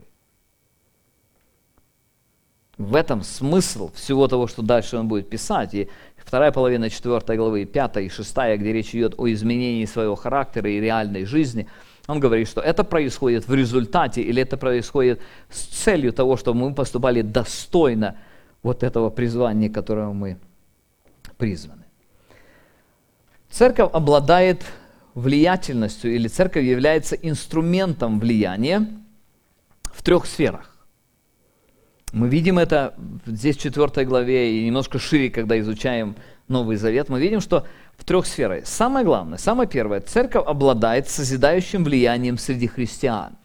В этом смысл всего того, что дальше он будет писать. И вторая половина 4 главы, 5 и 6, где речь идет о изменении своего характера и реальной жизни, он говорит, что это происходит в результате, или это происходит с целью того, чтобы мы поступали достойно вот этого призвания, которого мы призваны. Церковь обладает влиятельностью, или церковь является инструментом влияния в 3 сферах. Мы видим это здесь в 4 главе, и немножко шире, когда изучаем Новый Завет, мы видим, что в 3 сферах. Самое главное, самое первое, церковь обладает созидающим влиянием среди христиан.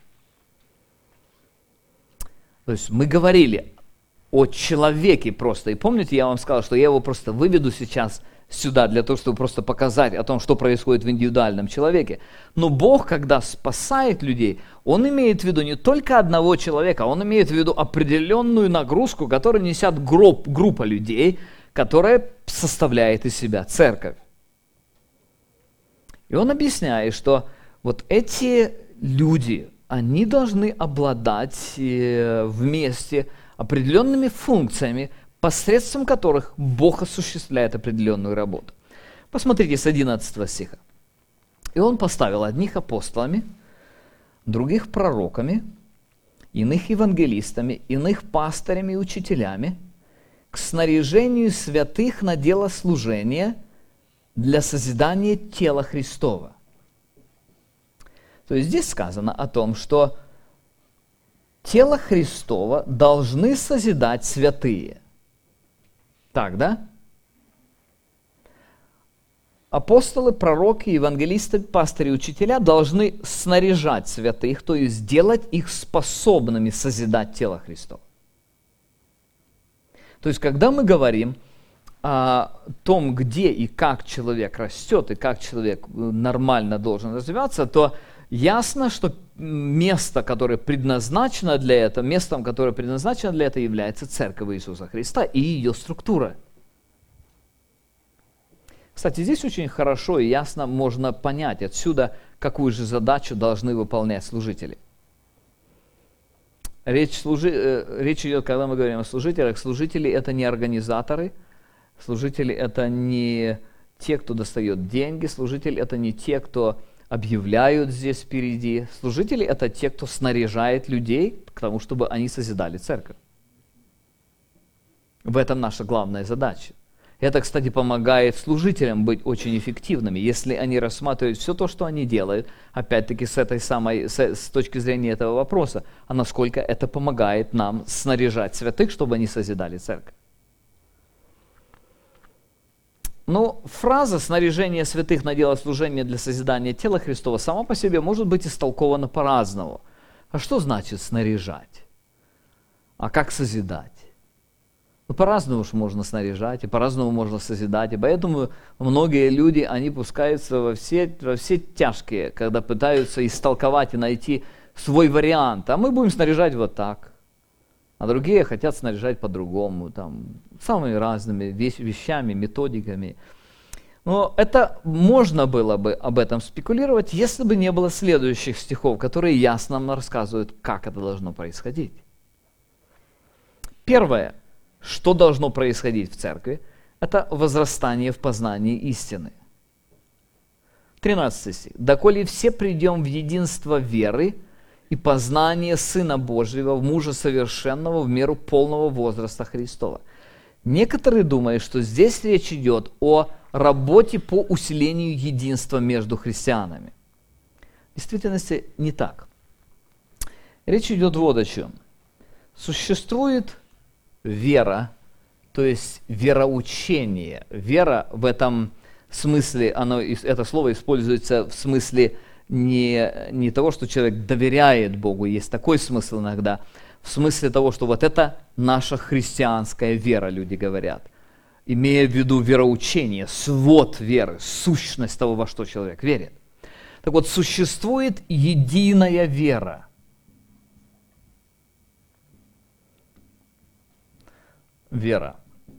То есть мы говорили о человеке просто, и помните, я вам сказал, что я его просто выведу сейчас сюда для того, чтобы просто показать о том, что происходит в индивидуальном человеке. Но Бог, когда спасает людей, Он имеет в виду не только одного человека, Он имеет в виду определенную нагрузку, которую несет группа людей, которая составляет из себя церковь. И Он объясняет, что вот эти люди, они должны обладать вместе определенными функциями, посредством которых Бог осуществляет определенную работу. Посмотрите с 11 стиха. «И он поставил одних апостолами, других пророками, иных евангелистами, иных пастырями и учителями к снаряжению святых на дело служения для созидания тела Христова». То есть здесь сказано о том, что тело Христова должны созидать святые. Так, да? Апостолы, пророки, евангелисты, пастыри, учителя должны снаряжать святых, то есть делать их способными созидать тело Христова. То есть, когда мы говорим о том, где и как человек растет, и как человек нормально должен развиваться, то ясно, что место, которое предназначено для этого, местом, которое предназначено для этого, является Церковь Иисуса Христа и ее структура. Кстати, здесь очень хорошо и ясно можно понять отсюда, какую же задачу должны выполнять служители. Речь идет, когда мы говорим о служителях, служители это не организаторы, служители это не те, кто достает деньги, служители это не те, кто объявляют здесь впереди. Служители это те, кто снаряжает людей к тому, чтобы они созидали церковь. В этом наша главная задача. Это, кстати, помогает служителям быть очень эффективными, если они рассматривают все то, что они делают, опять-таки с точки зрения этого вопроса, а насколько это помогает нам снаряжать святых, чтобы они созидали церковь. Но фраза «снаряжение святых на дело служения для созидания тела Христова» сама по себе может быть истолкована по-разному. А что значит снаряжать? А как созидать? По-разному уж можно снаряжать, и по-разному можно созидать. И поэтому многие люди, они пускаются во все тяжкие, когда пытаются истолковать и найти свой вариант. А мы будем снаряжать вот так. А другие хотят снаряжать по-другому, там, самыми разными вещами, методиками. Но это можно было бы об этом спекулировать, если бы не было следующих стихов, которые ясно нам рассказывают, как это должно происходить. Первое. Что должно происходить в церкви? Это возрастание в познании истины. 13 стих. «Доколе все придем в единство веры и познание Сына Божьего, в мужа совершенного, в меру полного возраста Христова». Некоторые думают, что здесь речь идет о работе по усилению единства между христианами. В действительности не так. Речь идет вот о чем. Существует вера, то есть вероучение. Вера в этом смысле, это слово используется в смысле не того, что человек доверяет Богу, есть такой смысл иногда, в смысле того, что вот это наша христианская вера, люди говорят, имея в виду вероучение, свод веры, сущность того, во что человек верит. Так вот, существует единая вера. Вера.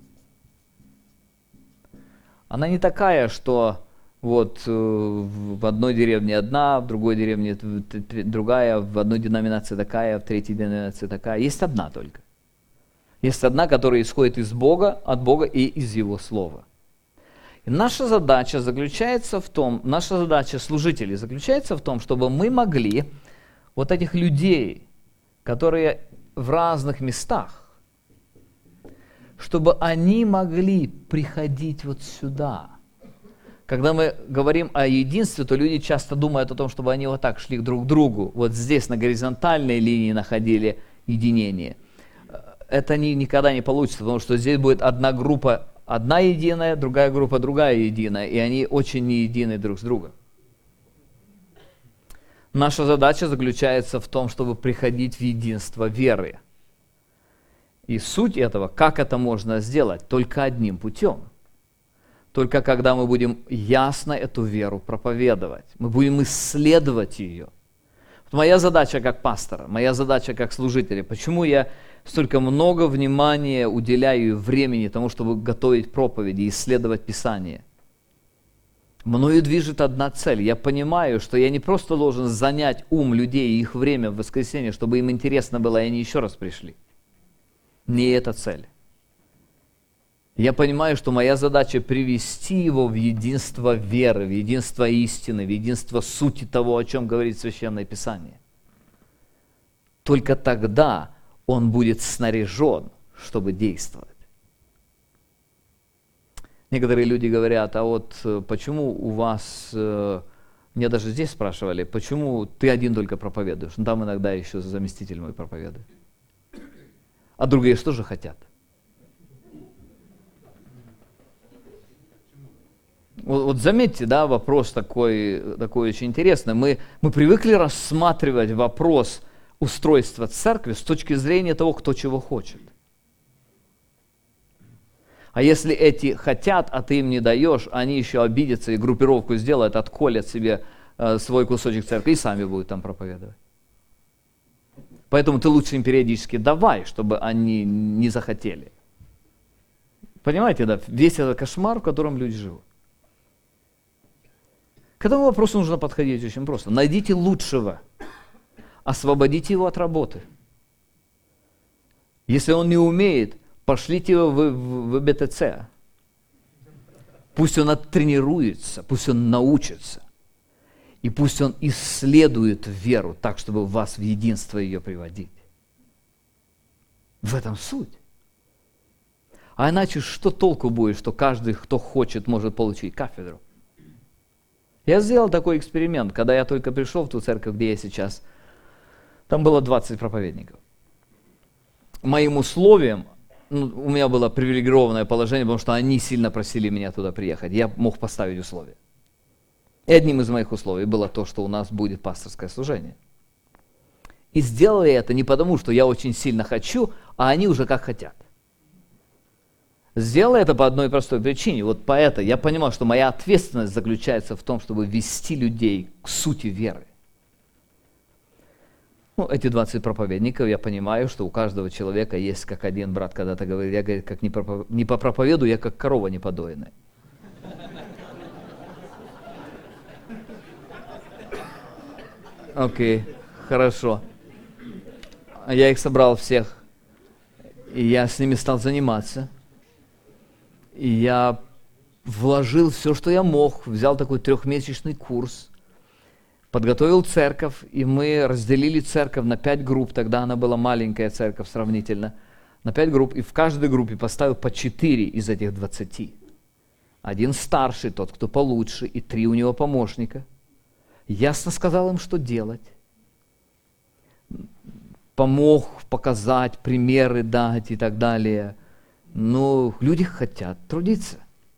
Она не такая, что вот в одной деревне одна, в другой деревне другая, в одной деноминации такая, в третьей деноминации такая. Есть одна только. Есть одна, которая исходит из Бога, от Бога и из Его Слова. И наша задача служителей заключается в том, чтобы мы могли вот этих людей, которые в разных местах, чтобы они могли приходить вот сюда. Когда мы говорим о единстве, то люди часто думают о том, чтобы они вот так шли друг к другу, вот здесь на горизонтальной линии находили единение. Это никогда не получится, потому что здесь будет одна группа одна единая, другая группа другая единая, и они очень не едины друг с другом. Наша задача заключается в том, чтобы приходить в единство веры. И суть этого, как это можно сделать, только одним путем. Только когда мы будем ясно эту веру проповедовать, мы будем исследовать ее. Вот моя задача как пастора, моя задача как служителя, почему я столько много внимания уделяю времени тому, чтобы готовить проповеди, исследовать Писание. Мною движет одна цель. Я понимаю, что я не просто должен занять ум людей и их время в воскресенье, чтобы им интересно было, и они еще раз пришли. Не эта цель. Я понимаю, что моя задача привести его в единство веры, в единство истины, в единство сути того, о чем говорит Священное Писание. Только тогда он будет снаряжен, чтобы действовать. Некоторые люди говорят, а вот почему у вас, меня даже здесь спрашивали, почему ты один только проповедуешь? Ну, там иногда еще заместитель мой проповедует. А другие что же хотят? Вот заметьте, да, вопрос такой очень интересный. Мы привыкли рассматривать вопрос устройства церкви с точки зрения того, кто чего хочет. А если эти хотят, а ты им не даешь, они еще обидятся и группировку сделают, отколят себе свой кусочек церкви и сами будут там проповедовать. Поэтому ты лучше им периодически давай, чтобы они не захотели. Понимаете, да, весь этот кошмар, в котором люди живут. К этому вопросу нужно подходить очень просто. Найдите лучшего, освободите его от работы. Если он не умеет, пошлите его в БТЦ. Пусть он оттренируется, пусть он научится. И пусть он исследует веру так, чтобы вас в единство ее приводить. В этом суть. А иначе что толку будет, что каждый, кто хочет, может получить кафедру? Я сделал такой эксперимент, когда я только пришел в ту церковь, где я сейчас. Там было 20 проповедников. Моим условием, у меня было привилегированное положение, потому что они сильно просили меня туда приехать. Я мог поставить условия. И одним из моих условий было то, что у нас будет пасторское служение. И сделали это не потому, что я очень сильно хочу, а они уже как хотят. Сделали это по одной простой причине. Вот поэтому я понимал, что моя ответственность заключается в том, чтобы вести людей к сути веры. Эти 20 проповедников, я понимаю, что у каждого человека есть, как один брат когда-то говорил, я, говорит, как не по проповеду, я как корова неподоенная. Окей, хорошо. Я их собрал всех, и я с ними стал заниматься. И я вложил все, что я мог, взял такой 3-месячный курс, подготовил церковь, и мы разделили церковь на 5 групп, тогда она была маленькая церковь сравнительно, на 5 групп, и в каждой группе поставил по 4 из этих 20. Один старший, тот, кто получше, и 3 у него помощника. Ясно сказал им, что делать. Помог показать, примеры дать и так далее. Но люди хотят трудиться.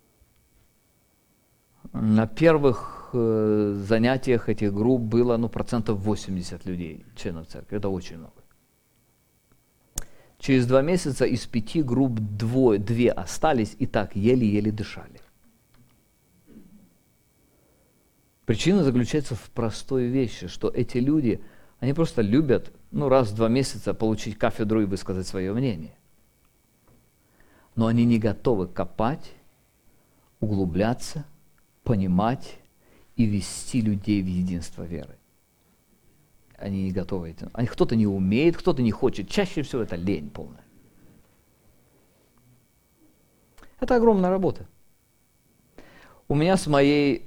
На первых занятиях этих групп было 80% людей, членов церкви. Это очень много. Через 2 месяца из 5 групп 2 остались и так еле-еле дышали. Причина заключается в простой вещи, что эти люди, они просто любят раз в 2 месяца получить кафедру и высказать свое мнение. Но они не готовы копать, углубляться, понимать и вести людей в единство веры. Они не готовы этим. Кто-то не умеет, кто-то не хочет. Чаще всего это лень полная. Это огромная работа. У меня с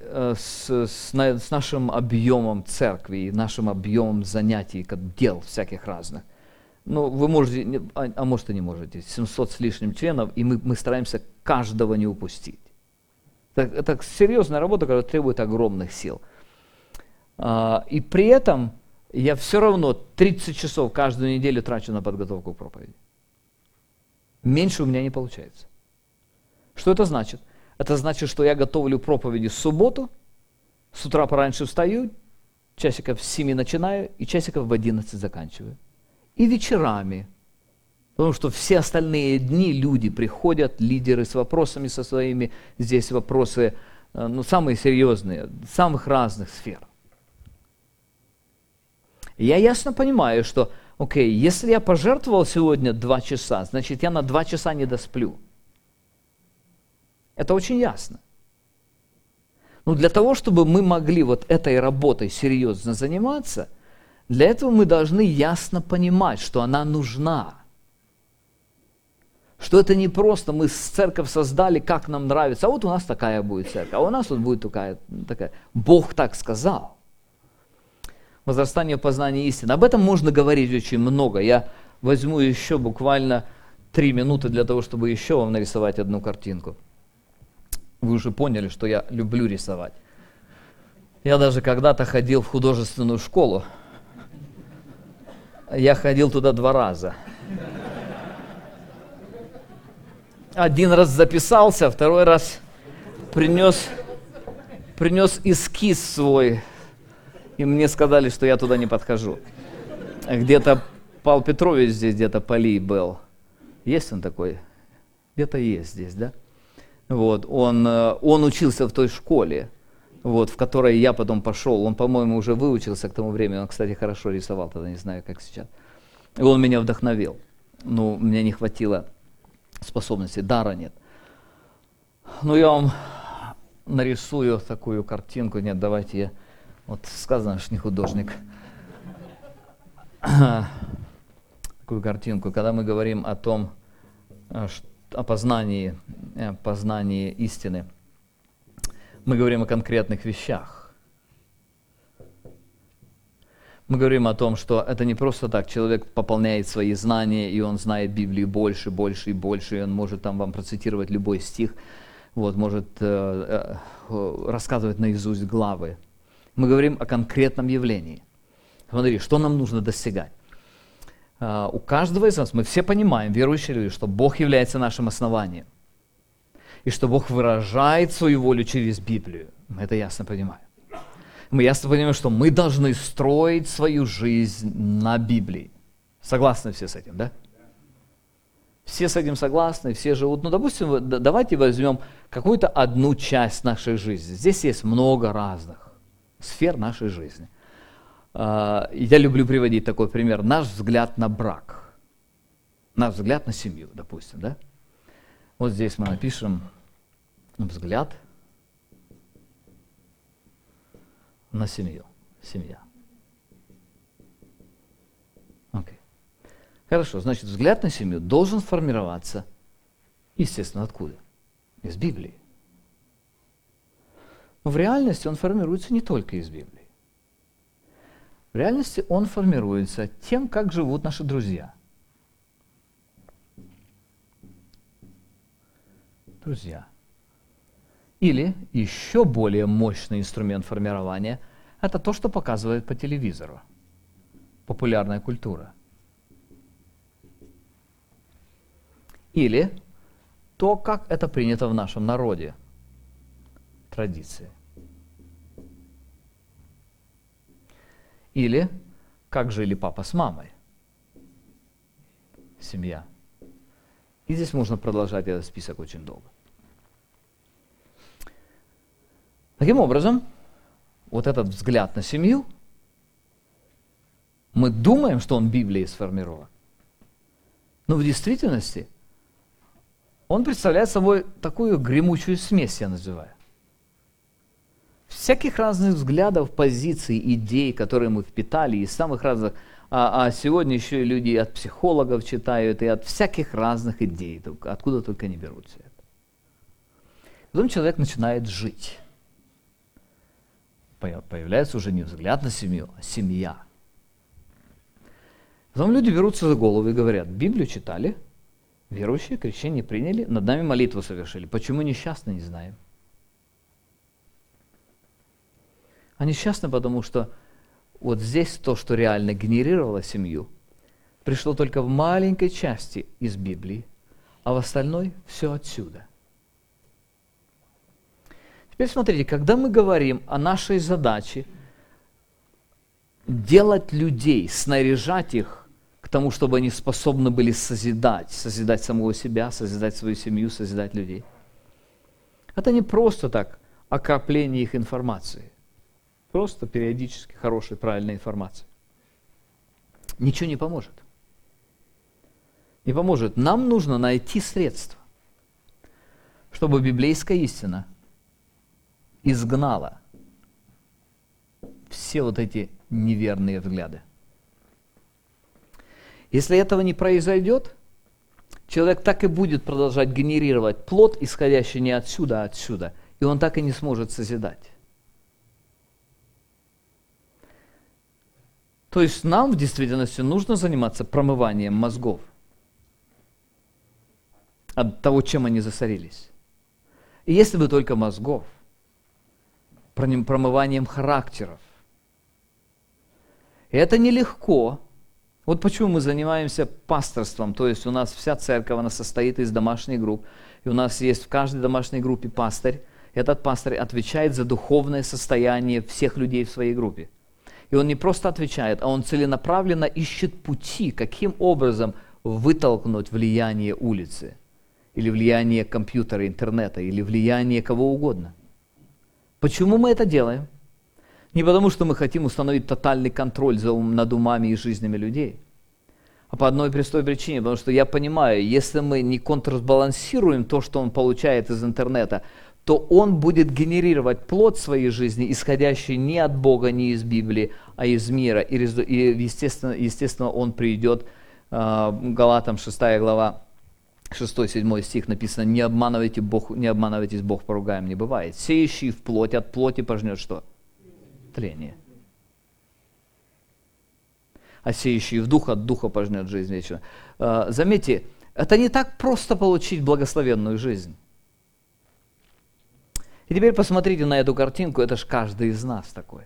нашим объемом церкви, нашим объемом занятий, дел всяких разных, вы можете, а может и не можете, 700 с лишним членов, и мы стараемся каждого не упустить. Это серьезная работа, которая требует огромных сил. И при этом я все равно 30 часов каждую неделю трачу на подготовку к проповеди. Меньше у меня не получается. Что это значит? Это значит, что я готовлю проповеди в субботу, с утра пораньше встаю, часиков в 7 начинаю и часиков в 11 заканчиваю. И вечерами, потому что все остальные дни люди приходят, лидеры с вопросами со своими, здесь вопросы самые серьезные, самых разных сфер. И я ясно понимаю, что, если я пожертвовал сегодня 2 часа, значит я на 2 часа не досплю. Это очень ясно. Но для того, чтобы мы могли этой работой серьезно заниматься, для этого мы должны ясно понимать, что она нужна. Что это не просто мы церковь создали, как нам нравится, а у нас такая будет церковь, а у нас будет такая. Бог так сказал. Возрастание в познании истины. Об этом можно говорить очень много. Я возьму еще буквально 3 минуты для того, чтобы еще вам нарисовать одну картинку. Вы уже поняли, что я люблю рисовать. Я даже когда-то ходил в художественную школу. Я ходил туда 2 раза. 1 раз записался, 2 раз принес эскиз свой. И мне сказали, что я туда не подхожу. Где-то Павел Петрович здесь, где-то Полий был. Есть он такой? Где-то есть здесь, да? Он учился в той школе, в которой я потом пошел. Он, по-моему, уже выучился к тому времени. Он, кстати, хорошо рисовал тогда, не знаю, как сейчас. И он меня вдохновил. Мне не хватило способностей, дара нет. нарисую такую картинку. Нет, давайте я... Вот сказано, что не художник. Такую картинку, когда мы говорим о том, о познании истины, мы говорим о конкретных вещах. Мы говорим о том, что это не просто так. Человек пополняет свои знания, и он знает Библию больше, больше и больше, и он может там вам процитировать любой стих, вот, может рассказывать наизусть главы. Мы говорим о конкретном явлении. Смотри, что нам нужно достигать. У каждого из нас, мы все понимаем, верующие люди, что Бог является нашим основанием. И что Бог выражает свою волю через Библию. Мы это ясно понимаем. Мы ясно понимаем, что мы должны строить свою жизнь на Библии. Согласны все с этим, да? Все с этим согласны, все живут. Ну, допустим, давайте возьмем какую-то одну часть нашей жизни. Здесь есть много разных сфер нашей жизни. Я люблю приводить такой пример. Наш взгляд на брак. Наш взгляд на семью, допустим, да? Вот здесь мы напишем взгляд на семью. Семья. Окей. Хорошо, значит, взгляд на семью должен формироваться, естественно, откуда? Из Библии. Но в реальности он формируется не только из Библии. В реальности он формируется тем, как живут наши друзья. Друзья. Или еще более мощный инструмент формирования – это то, что показывает по телевизору. Популярная культура. Или то, как это принято в нашем народе. Традиции. Или как жили папа с мамой. Семья. И здесь можно продолжать этот список очень долго. Таким образом, вот этот взгляд на семью, мы думаем, что он Библией сформирован. Но в действительности он представляет собой такую гремучую смесь, я называю. Всяких разных взглядов, позиций, идей, которые мы впитали из самых разных, а сегодня еще и люди от психологов читают, и от всяких разных идей, откуда только не берутся это. Потом человек начинает жить. Появляется уже не взгляд на семью, а семья. Потом люди берутся за голову и говорят: Библию читали, верующие, крещение приняли, над нами молитву совершили. Почему несчастны, не знаем. А несчастны, потому что вот здесь то, что реально генерировало семью, пришло только в маленькой части из Библии, а в остальной все отсюда. Теперь смотрите, когда мы говорим о нашей задаче делать людей, снаряжать их к тому, чтобы они способны были созидать самого себя, созидать свою семью, созидать людей, это не просто так окропление их информации. Просто периодически хорошей, правильной информации. Ничего не поможет. Не поможет. Нам нужно найти средства, чтобы библейская истина изгнала все вот эти неверные взгляды. Если этого не произойдет, человек так и будет продолжать генерировать плод, исходящий не отсюда, а отсюда, и он так и не сможет созидать. То есть нам в действительности нужно заниматься промыванием мозгов от того, чем они засорились. И если бы только мозгов, промыванием характеров. И это нелегко. Вот почему мы занимаемся пасторством, то есть у нас вся церковь, она состоит из домашних групп, и у нас есть в каждой домашней группе пастырь. Этот пастырь отвечает за духовное состояние всех людей в своей группе. И он не просто отвечает, а он целенаправленно ищет пути, каким образом вытолкнуть влияние улицы, или влияние компьютера, интернета, или влияние кого угодно. Почему мы это делаем? Не потому, что мы хотим установить тотальный контроль над умами и жизнями людей, а по одной простой причине, потому что я понимаю, если мы не контрбалансируем то, что он получает из интернета, то он будет генерировать плод своей жизни, исходящий не от Бога, не из Библии, а из мира. И естественно, он придет, Галатам 6 глава, 6-7 стих написано: не обманывайтесь, Бог поругаем не бывает. Сеющий в плоть от плоти пожнет что? Тление. А сеющий в дух от духа пожнет жизнь вечную. Заметьте, это не так просто получить благословенную жизнь. И теперь посмотрите на эту картинку, это ж каждый из нас такой.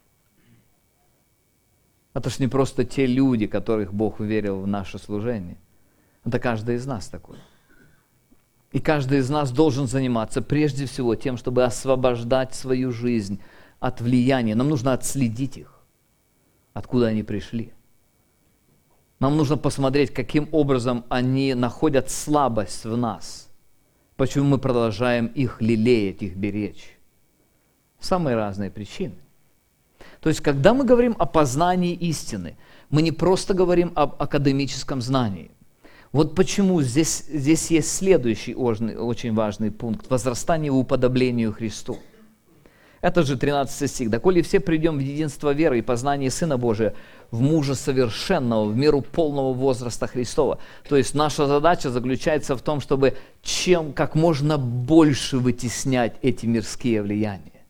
Это ж не просто те люди, которых Бог уверил в наше служение. Это каждый из нас такой. И каждый из нас должен заниматься прежде всего тем, чтобы освобождать свою жизнь от влияния. Нам нужно отследить их, откуда они пришли. Нам нужно посмотреть, каким образом они находят слабость в нас. Почему мы продолжаем их лелеять, их беречь. Самые разные причины. То есть, когда мы говорим о познании истины, мы не просто говорим об академическом знании. Вот почему здесь есть следующий очень важный пункт – возрастание в уподоблению Христу. Это же 13 стих. «Доколе все придем в единство веры и познание Сына Божия, в мужа совершенного, в меру полного возраста Христова». То есть наша задача заключается в том, чтобы как можно больше вытеснять эти мирские влияния.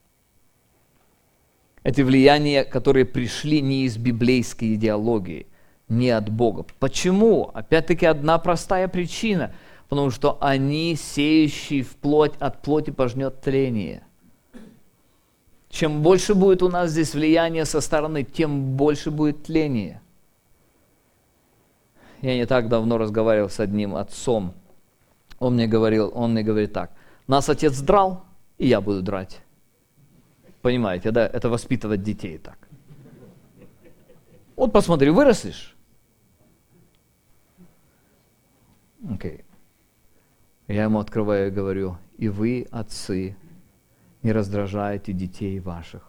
Эти влияния, которые пришли не из библейской идеологии, не от Бога. Почему? Опять-таки одна простая причина. Потому что они, сеющие в плоть, от плоти пожнет тление. Чем больше будет у нас здесь влияния со стороны, тем больше будет тление. Я не так давно разговаривал с одним отцом. Он мне говорит так: нас отец драл, и я буду драть. Понимаете, да? Это воспитывать детей так. Вот посмотри, вырастешь. Окей. Я ему открываю и говорю: и вы, отцы, не раздражайте детей ваших.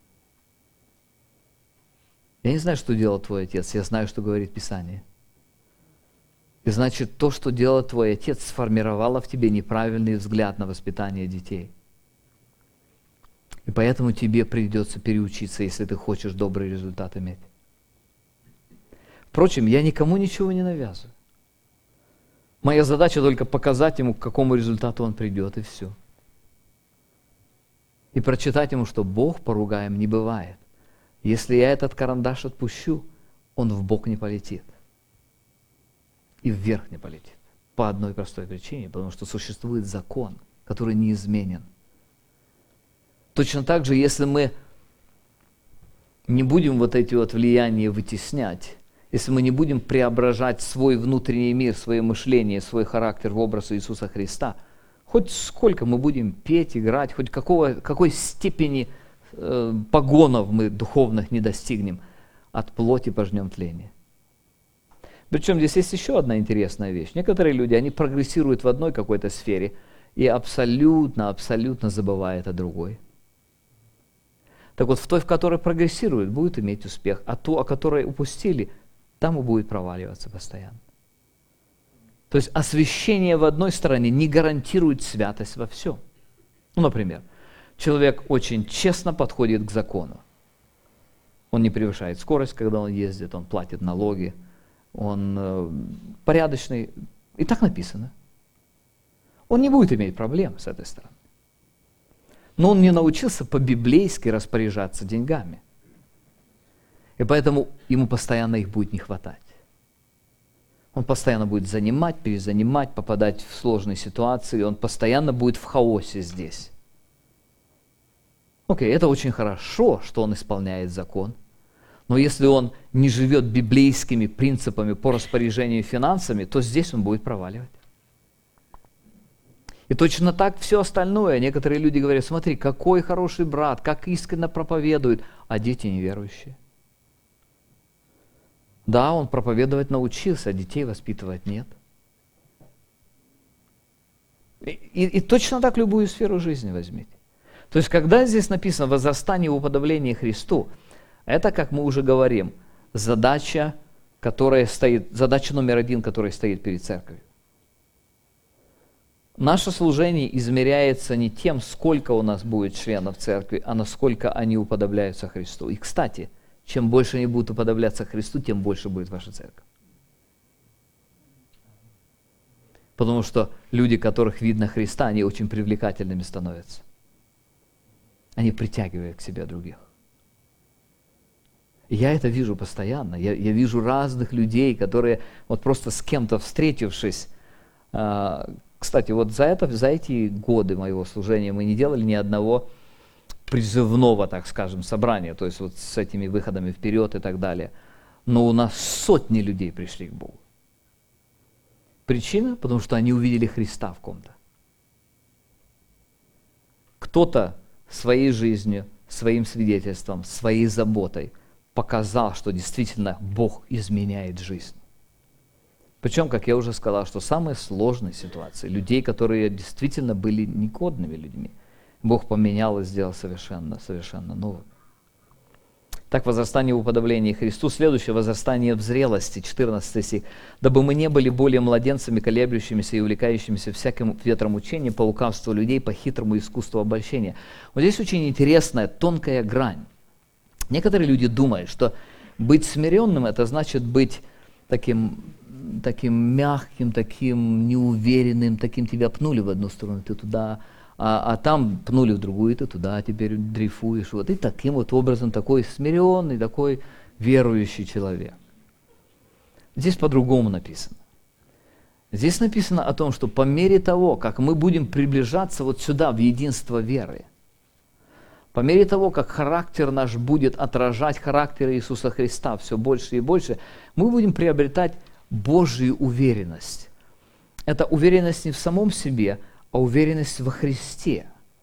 Я не знаю, что делал твой отец, я знаю, что говорит Писание. И значит, то, что делал твой отец, сформировало в тебе неправильный взгляд на воспитание детей. И поэтому тебе придется переучиться, если ты хочешь добрый результат иметь. Впрочем, я никому ничего не навязываю. Моя задача только показать ему, к какому результату он придет, и все. И прочитать ему, что Бог поругаем не бывает. Если я этот карандаш отпущу, он в бок не полетит. И вверх не полетит. По одной простой причине, потому что существует закон, который неизменен. Точно так же, если мы не будем вот эти вот влияния вытеснять, если мы не будем преображать свой внутренний мир, свое мышление, свой характер в образ Иисуса Христа, хоть сколько мы будем петь, играть, хоть какой степени погонов мы духовных не достигнем, от плоти пожнем тление. Причем здесь есть еще одна интересная вещь. Некоторые люди, они прогрессируют в одной какой-то сфере и абсолютно забывают о другой. Так вот, в той, в которой прогрессируют, будет иметь успех, а ту, о которой упустили, там и будет проваливаться постоянно. То есть освящение в одной стороне не гарантирует святость во всем. Ну, например, человек очень честно подходит к закону. Он не превышает скорость, когда он ездит, он платит налоги, он порядочный. И так написано. Он не будет иметь проблем с этой стороны. Но он не научился по-библейски распоряжаться деньгами. И поэтому ему постоянно их будет не хватать. Он постоянно будет занимать, перезанимать, попадать в сложные ситуации, он постоянно будет в хаосе здесь. Окей, это очень хорошо, что он исполняет закон, но если он не живет библейскими принципами по распоряжению финансами, то здесь он будет проваливать. И точно так все остальное. Некоторые люди говорят: смотри, какой хороший брат, как искренне проповедует, а дети неверующие. Да, он проповедовать научился, а детей воспитывать нет. И точно так любую сферу жизни возьмите. То есть, когда здесь написано «возрастание в уподоблении Христу», это, как мы уже говорим, задача номер один, которая стоит перед церковью. Наше служение измеряется не тем, сколько у нас будет членов церкви, а насколько они уподобляются Христу. И, кстати, чем больше они будут уподобляться Христу, тем больше будет ваша церковь. Потому что люди, которых видно Христа, они очень привлекательными становятся. Они притягивают к себе других. И я это вижу постоянно. Я вижу разных людей, которые вот просто с кем-то встретившись. Кстати, вот за эти годы моего служения мы не делали ни одного призывного, так скажем, собрания, то есть вот с этими выходами вперед и так далее. Но у нас сотни людей пришли к Богу. Причина? Потому что они увидели Христа в ком-то. Кто-то своей жизнью, своим свидетельством, своей заботой показал, что действительно Бог изменяет жизнь. Причем, как я уже сказал, что самые сложные ситуации, людей, которые действительно были негодными людьми, Бог поменял и сделал совершенно новым. Так, возрастание в уподоблении Христу. Следующее, возрастание в зрелости, 14 стих. «Дабы мы не были более младенцами, колеблющимися и увлекающимися всяким ветром учения, по лукавству людей, по хитрому искусству обольщения». Вот здесь очень интересная, тонкая грань. Некоторые люди думают, что быть смиренным – это значит быть таким мягким, таким неуверенным, таким тебя пнули в одну сторону, ты туда, а там пнули в другую, ты туда теперь дрейфуешь. Вот. И таким вот образом такой смиренный, такой верующий человек. Здесь по-другому написано. Здесь написано о том, что по мере того, как мы будем приближаться вот сюда, в единство веры, по мере того, как характер наш будет отражать характер Иисуса Христа все больше и больше, мы будем приобретать Божью уверенность. Это уверенность не в самом себе, а уверенность во Христе.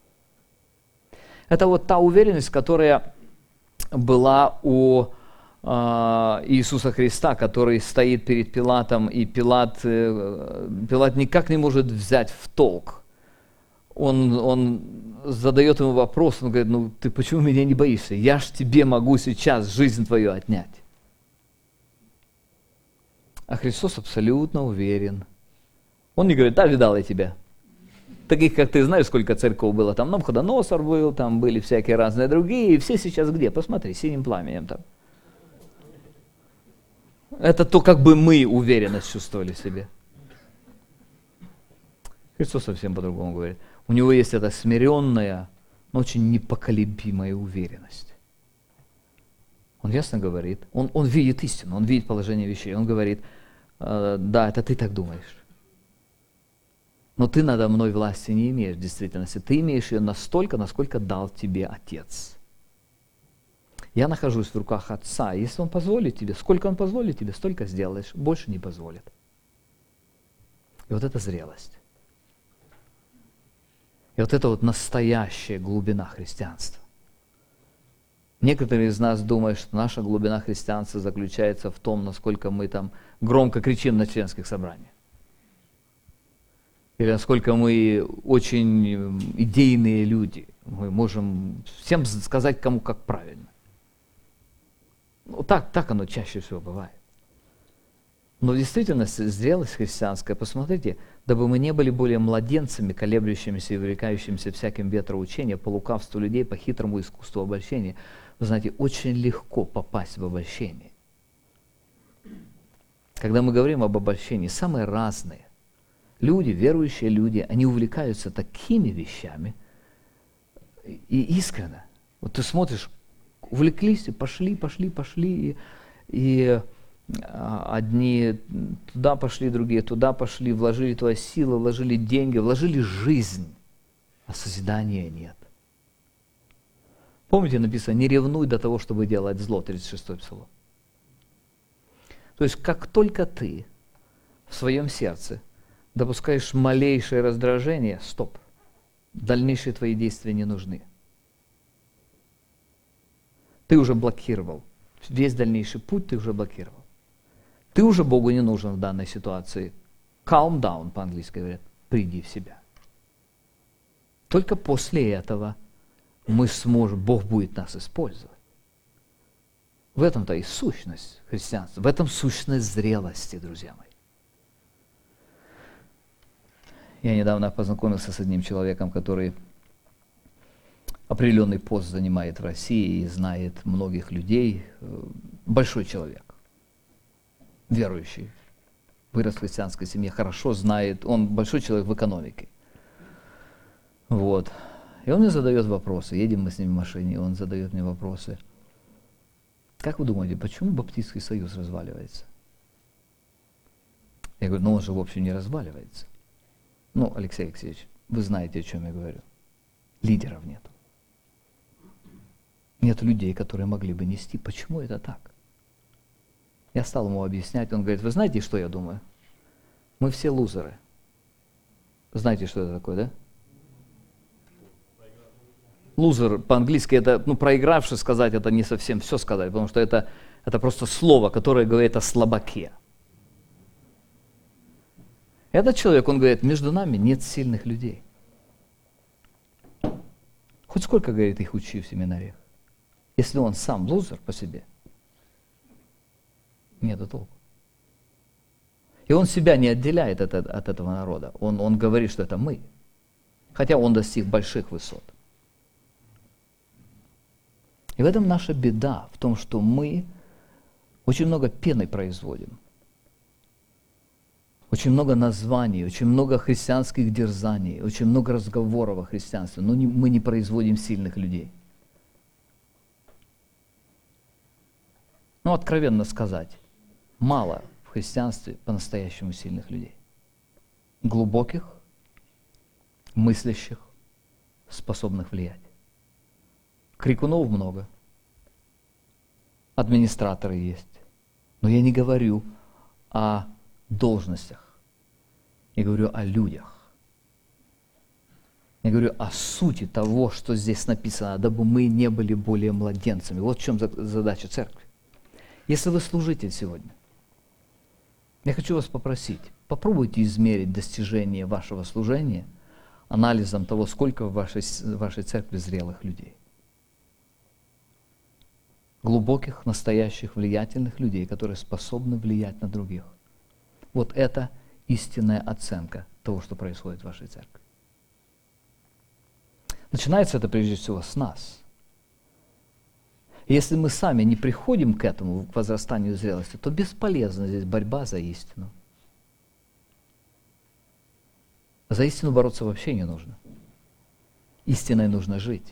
Это вот та уверенность, которая была у Иисуса Христа, который стоит перед Пилатом, и Пилат никак не может взять в толк. Он задает ему вопрос, он говорит, ну ты почему меня не боишься? Я ж тебе могу сейчас жизнь твою отнять. А Христос абсолютно уверен. Он не говорит, да, видал я тебя. Таких, как ты, знаешь, сколько церков было. Там Навуходоносор был, там были всякие разные другие. И все сейчас где? Посмотри, синим пламенем там. Это то, как бы мы уверенность чувствовали в себе. Христос совсем по-другому говорит. У него есть эта смиренная, но очень непоколебимая уверенность. Он ясно говорит, он видит истину, он видит положение вещей. Он говорит, да, это ты так думаешь. Но ты надо мной власти не имеешь в действительности. Ты имеешь ее настолько, насколько дал тебе Отец. Я нахожусь в руках Отца. Если Он позволит тебе, сколько Он позволит тебе, столько сделаешь. Больше не позволит. И вот это зрелость. И вот это вот настоящая глубина христианства. Некоторые из нас думают, что наша глубина христианства заключается в том, насколько мы там громко кричим на членских собраниях. Или насколько мы очень идейные люди. Мы можем всем сказать, кому как правильно. Ну, так оно чаще всего бывает. Но в действительности зрелость христианская, посмотрите, дабы мы не были более младенцами, колеблющимися и увлекающимися всяким ветроучением, по лукавству людей, по хитрому искусству обольщения. Вы знаете, очень легко попасть в обольщение. Когда мы говорим об обольщении, самые разные люди, верующие люди, они увлекаются такими вещами и искренне. Вот ты смотришь, увлеклись, и пошли, и одни туда пошли, другие туда пошли, вложили туда силы, вложили деньги, вложили жизнь, а созидания нет. Помните, написано, не ревнуй до того, чтобы делать зло, 36-й Псалом. То есть, как только ты в своем сердце допускаешь малейшее раздражение, стоп, дальнейшие твои действия не нужны. Ты уже блокировал, весь дальнейший путь ты уже блокировал. Ты уже Богу не нужен в данной ситуации. Calm down, по-английски говорят, приди в себя. Только после этого мы сможем, Бог будет нас использовать. В этом-то и сущность христианства, в этом сущность зрелости, друзья мои. Я недавно познакомился с одним человеком, который определенный пост занимает в России и знает многих людей. Большой человек, верующий, вырос в христианской семье, хорошо знает, он большой человек в экономике. Вот. И он мне задает вопросы, едем мы с ним в машине, и он задает мне вопросы. Как вы думаете, почему Баптистский союз разваливается? Я говорю, он же в общем не разваливается. Алексей Алексеевич, вы знаете, о чем я говорю. Лидеров нет. Нет людей, которые могли бы нести. Почему это так? Я стал ему объяснять, он говорит, вы знаете, что я думаю? Мы все лузеры. Знаете, что это такое, да? Лузер по-английски это, проигравший сказать, это не совсем все сказать, потому что это просто слово, которое говорит о слабаке. Этот человек, он говорит, между нами нет сильных людей. Хоть сколько, говорит, их учи в семинариях. Если он сам лузер по себе, нету толку. И он себя не отделяет от этого народа. Он говорит, что это мы. Хотя он достиг больших высот. И в этом наша беда, в том, что мы очень много пены производим. Очень много названий, очень много христианских дерзаний, очень много разговоров о христианстве, но мы не производим сильных людей. Откровенно сказать, мало в христианстве по-настоящему сильных людей. Глубоких, мыслящих, способных влиять. Крикунов много, администраторы есть. Но я не говорю о должностях, я говорю о людях. Я говорю о сути того, что здесь написано, дабы мы не были более младенцами. Вот в чем задача церкви. Если вы служитель сегодня, я хочу вас попросить, попробуйте измерить достижение вашего служения анализом того, сколько в вашей церкви зрелых людей. Глубоких, настоящих, влиятельных людей, которые способны влиять на других. Вот это истинная оценка того, что происходит в вашей церкви. Начинается это прежде всего с нас. И если мы сами не приходим к этому, к возрастанию зрелости, то бесполезна здесь борьба за истину. За истину бороться вообще не нужно. Истиной нужно жить.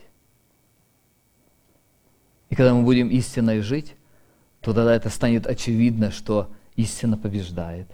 И когда мы будем истиной жить, то тогда это станет очевидно, что истина побеждает.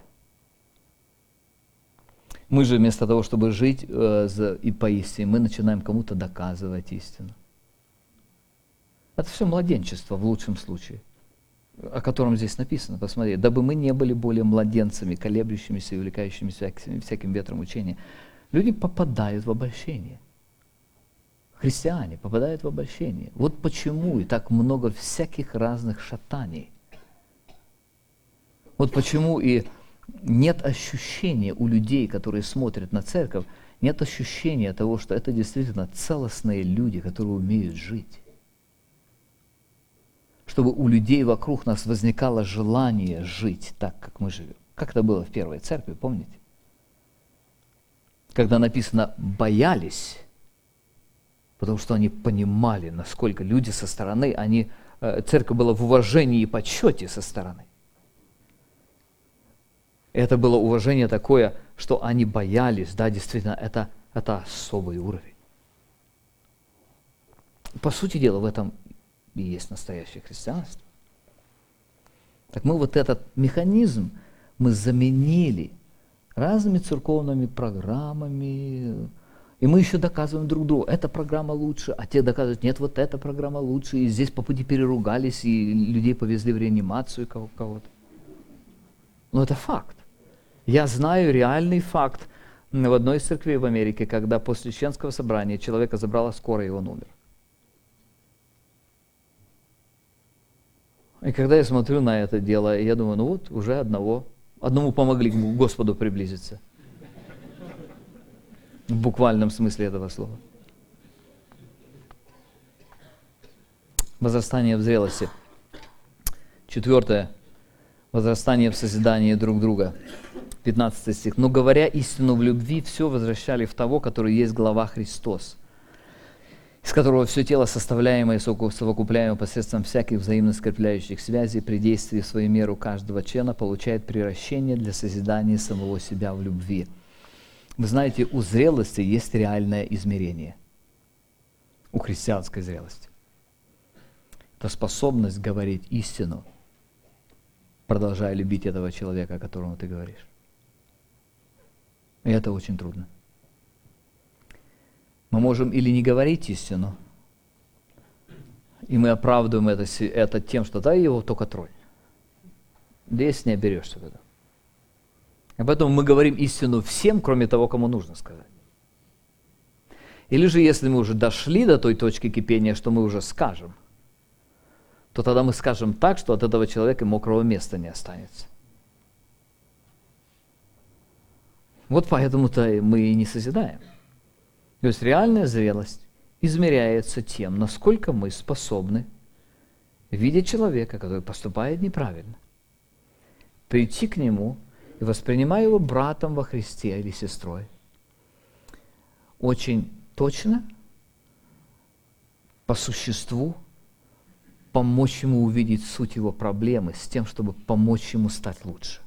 Мы же вместо того, чтобы жить и по истине, мы начинаем кому-то доказывать истину. Это все младенчество в лучшем случае, о котором здесь написано. Посмотри, дабы мы не были более младенцами, колеблющимися и увлекающимися всяким ветром учения. Люди попадают в обольщение. Христиане попадают в обольщение. Вот почему и так много всяких разных шатаний. Вот почему и нет ощущения у людей, которые смотрят на церковь, нет ощущения того, что это действительно целостные люди, которые умеют жить. Чтобы у людей вокруг нас возникало желание жить так, как мы живем. Как это было в первой церкви, помните? Когда написано «боялись», потому что они понимали, насколько люди со стороны, церковь была в уважении и почете со стороны. Это было уважение такое, что они боялись, да, действительно, это особый уровень. По сути дела, в этом и есть настоящее христианство. Так мы вот этот механизм мы заменили разными церковными программами, и мы еще доказываем друг другу, эта программа лучше, а те доказывают, нет, вот эта программа лучше, и здесь по пути переругались, и людей повезли в реанимацию кого-то. Но это факт. Я знаю реальный факт в одной из церквей в Америке, когда после членского собрания человека забрала скорая, и он умер. И когда я смотрю на это дело, я думаю, уже одному помогли к Господу приблизиться. В буквальном смысле этого слова. Возрастание в зрелости. 4. Возрастание в созидании друг друга. 15 стих. «Но говоря истину в любви, все возвращали в того, который есть глава Христос, из которого все тело, составляемое и совокупляемое посредством всяких взаимно скрепляющих связей, при действии в свою меру каждого члена получает приращение для созидания самого себя в любви». Вы знаете, у зрелости есть реальное измерение. У христианской зрелости. Это способность говорить истину, продолжая любить этого человека, о котором ты говоришь. И это очень трудно. Мы можем или не говорить истину, и мы оправдываем это тем, что дай его только тронь. Здесь не оберешься тогда. И поэтому мы говорим истину всем, кроме того, кому нужно сказать. Или же, если мы уже дошли до той точки кипения, что мы уже скажем, то тогда мы скажем так, что от этого человека мокрого места не останется. Вот поэтому-то мы и не созидаем. То есть реальная зрелость измеряется тем, насколько мы способны, видя человека, который поступает неправильно, прийти к нему и, воспринимая его братом во Христе или сестрой, очень точно, по существу, помочь ему увидеть суть его проблемы с тем, чтобы помочь ему стать лучше.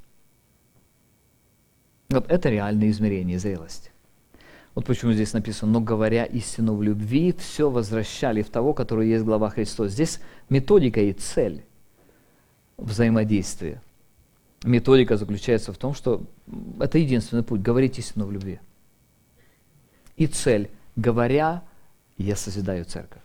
Вот это реальное измерение зрелости. Вот почему здесь написано: «Но говоря истину в любви, все возвращали в того, который есть глава Христос». Здесь методика и цель взаимодействия. Методика заключается в том, что это единственный путь – говорить истину в любви. И цель – говоря, я созидаю церковь.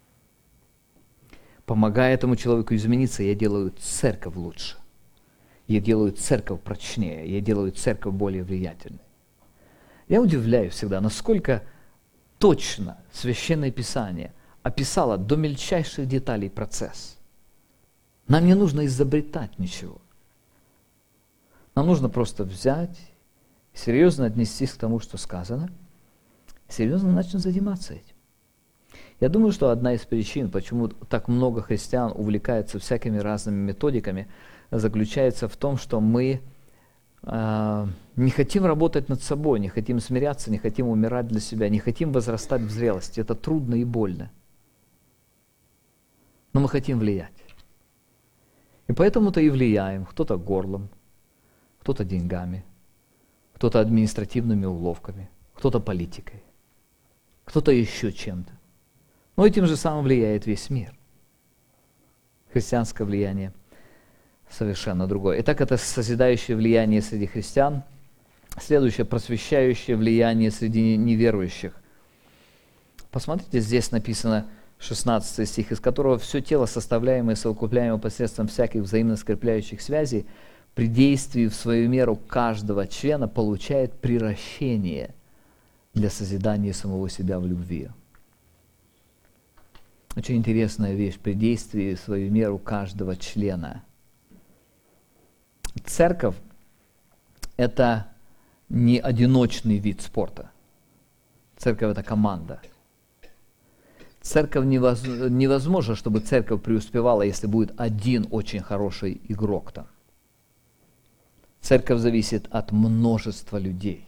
Помогая этому человеку измениться, я делаю церковь лучше. Я делаю церковь прочнее, я делаю церковь более влиятельной. Я удивляюсь всегда, насколько точно Священное Писание описало до мельчайших деталей процесс. Нам не нужно изобретать ничего. Нам нужно просто взять, серьезно отнестись к тому, что сказано, серьезно начать заниматься этим. Я думаю, что одна из причин, почему так много христиан увлекаются всякими разными методиками, заключается в том, что мы не хотим работать над собой, не хотим смиряться, не хотим умирать для себя, не хотим возрастать в зрелости. Это трудно и больно. Но мы хотим влиять. И поэтому-то и влияем. Кто-то горлом, кто-то деньгами, кто-то административными уловками, кто-то политикой, кто-то еще чем-то. Но этим же самым влияет весь мир. Христианское влияние совершенно другое. Итак, это созидающее влияние среди христиан. Следующее – просвещающее влияние среди неверующих. Посмотрите, здесь написано 16 стих, из которого все тело, составляемое и совокупляемое посредством всяких взаимно скрепляющих связей, при действии в свою меру каждого члена получает приращение для созидания самого себя в любви. Очень интересная вещь. При действии в свою меру каждого члена. Церковь – это не одиночный вид спорта. Церковь – это команда. Церковь невозможно, чтобы церковь преуспевала, если будет один очень хороший игрок там. Церковь зависит от множества людей.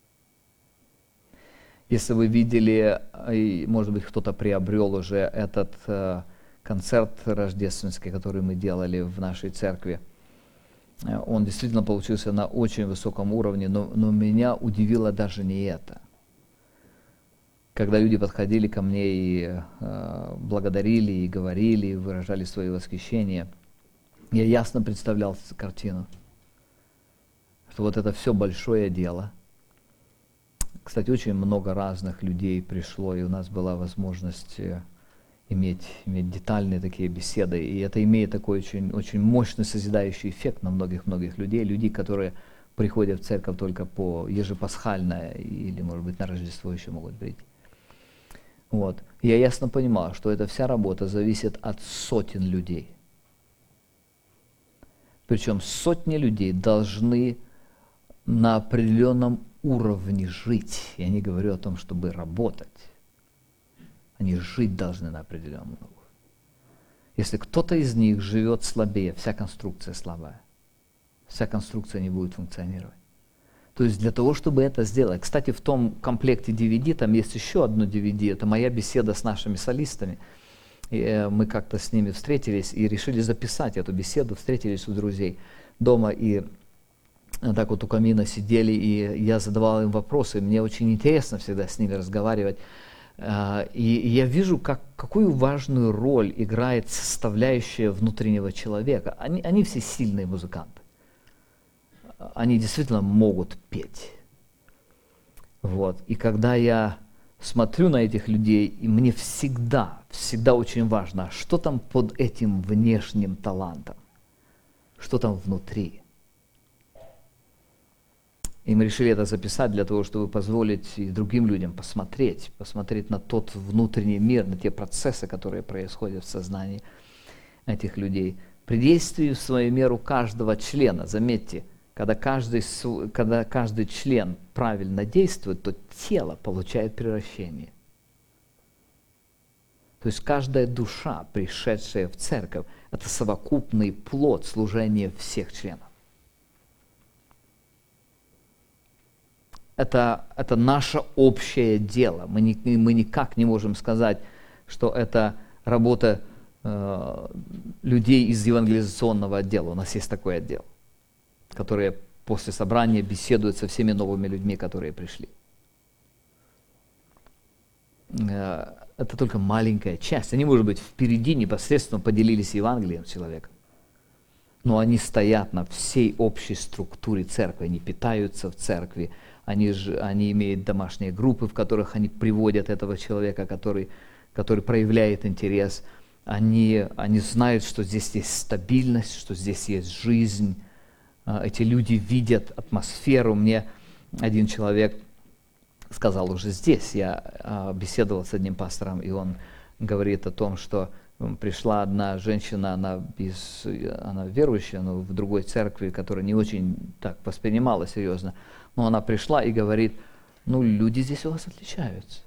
Если вы видели, и, может быть, кто-то приобрел уже этот концерт рождественский, который мы делали в нашей церкви, он действительно получился на очень высоком уровне, но меня удивило даже не это. Когда люди подходили ко мне и благодарили, и говорили, и выражали свое восхищение, я ясно представлял картину, что вот это все большое дело. Кстати, очень много разных людей пришло, и у нас была возможность иметь детальные такие беседы. И это имеет такой очень, очень мощный созидающий эффект на многих-многих людей. Людей, которые приходят в церковь только по ежепасхальное или, может быть, на Рождество еще могут прийти. Вот. Я ясно понимал, что эта вся работа зависит от сотен людей. Причем сотни людей должны на определенном уровне жить. Я не говорю о том, чтобы работать. Они жить должны на определенном уровне. Если кто-то из них живет слабее, вся конструкция слабая. Вся конструкция не будет функционировать. То есть для того, чтобы это сделать. Кстати, в том комплекте DVD там есть еще одно DVD. Это моя беседа с нашими солистами. И мы как-то с ними встретились и решили записать эту беседу. Встретились у друзей дома и так вот у камина сидели, и я задавал им вопросы. Мне очень интересно всегда с ними разговаривать. И я вижу, какую важную роль играет составляющая внутреннего человека. Они все сильные музыканты. Они действительно могут петь. Вот. И когда я смотрю на этих людей, и мне всегда очень важно, что там под этим внешним талантом, что там внутри. И мы решили это записать для того, чтобы позволить и другим людям посмотреть на тот внутренний мир, на те процессы, которые происходят в сознании этих людей. При действии в свою меру каждого члена, заметьте, когда каждый член правильно действует, то тело получает превращение. То есть каждая душа, пришедшая в церковь, это совокупный плод служения всех членов. Это наше общее дело. Мы никак не можем сказать, что это работа людей из евангелизационного отдела. У нас есть такой отдел, которые после собрания беседуют со всеми новыми людьми, которые пришли. Это только маленькая часть. Они, может быть, впереди непосредственно поделились Евангелием с человеком. Но они стоят на всей общей структуре церкви. Они питаются в церкви. Они имеют домашние группы, в которых они приводят этого человека, который проявляет интерес. Они знают, что здесь есть стабильность, что здесь есть жизнь. Эти люди видят атмосферу. Мне один человек сказал уже здесь, я беседовал с одним пастором, и он говорит о том, что пришла одна женщина, она верующая, но в другой церкви, которая не очень так воспринимала серьезно, но она пришла и говорит: люди здесь у вас отличаются.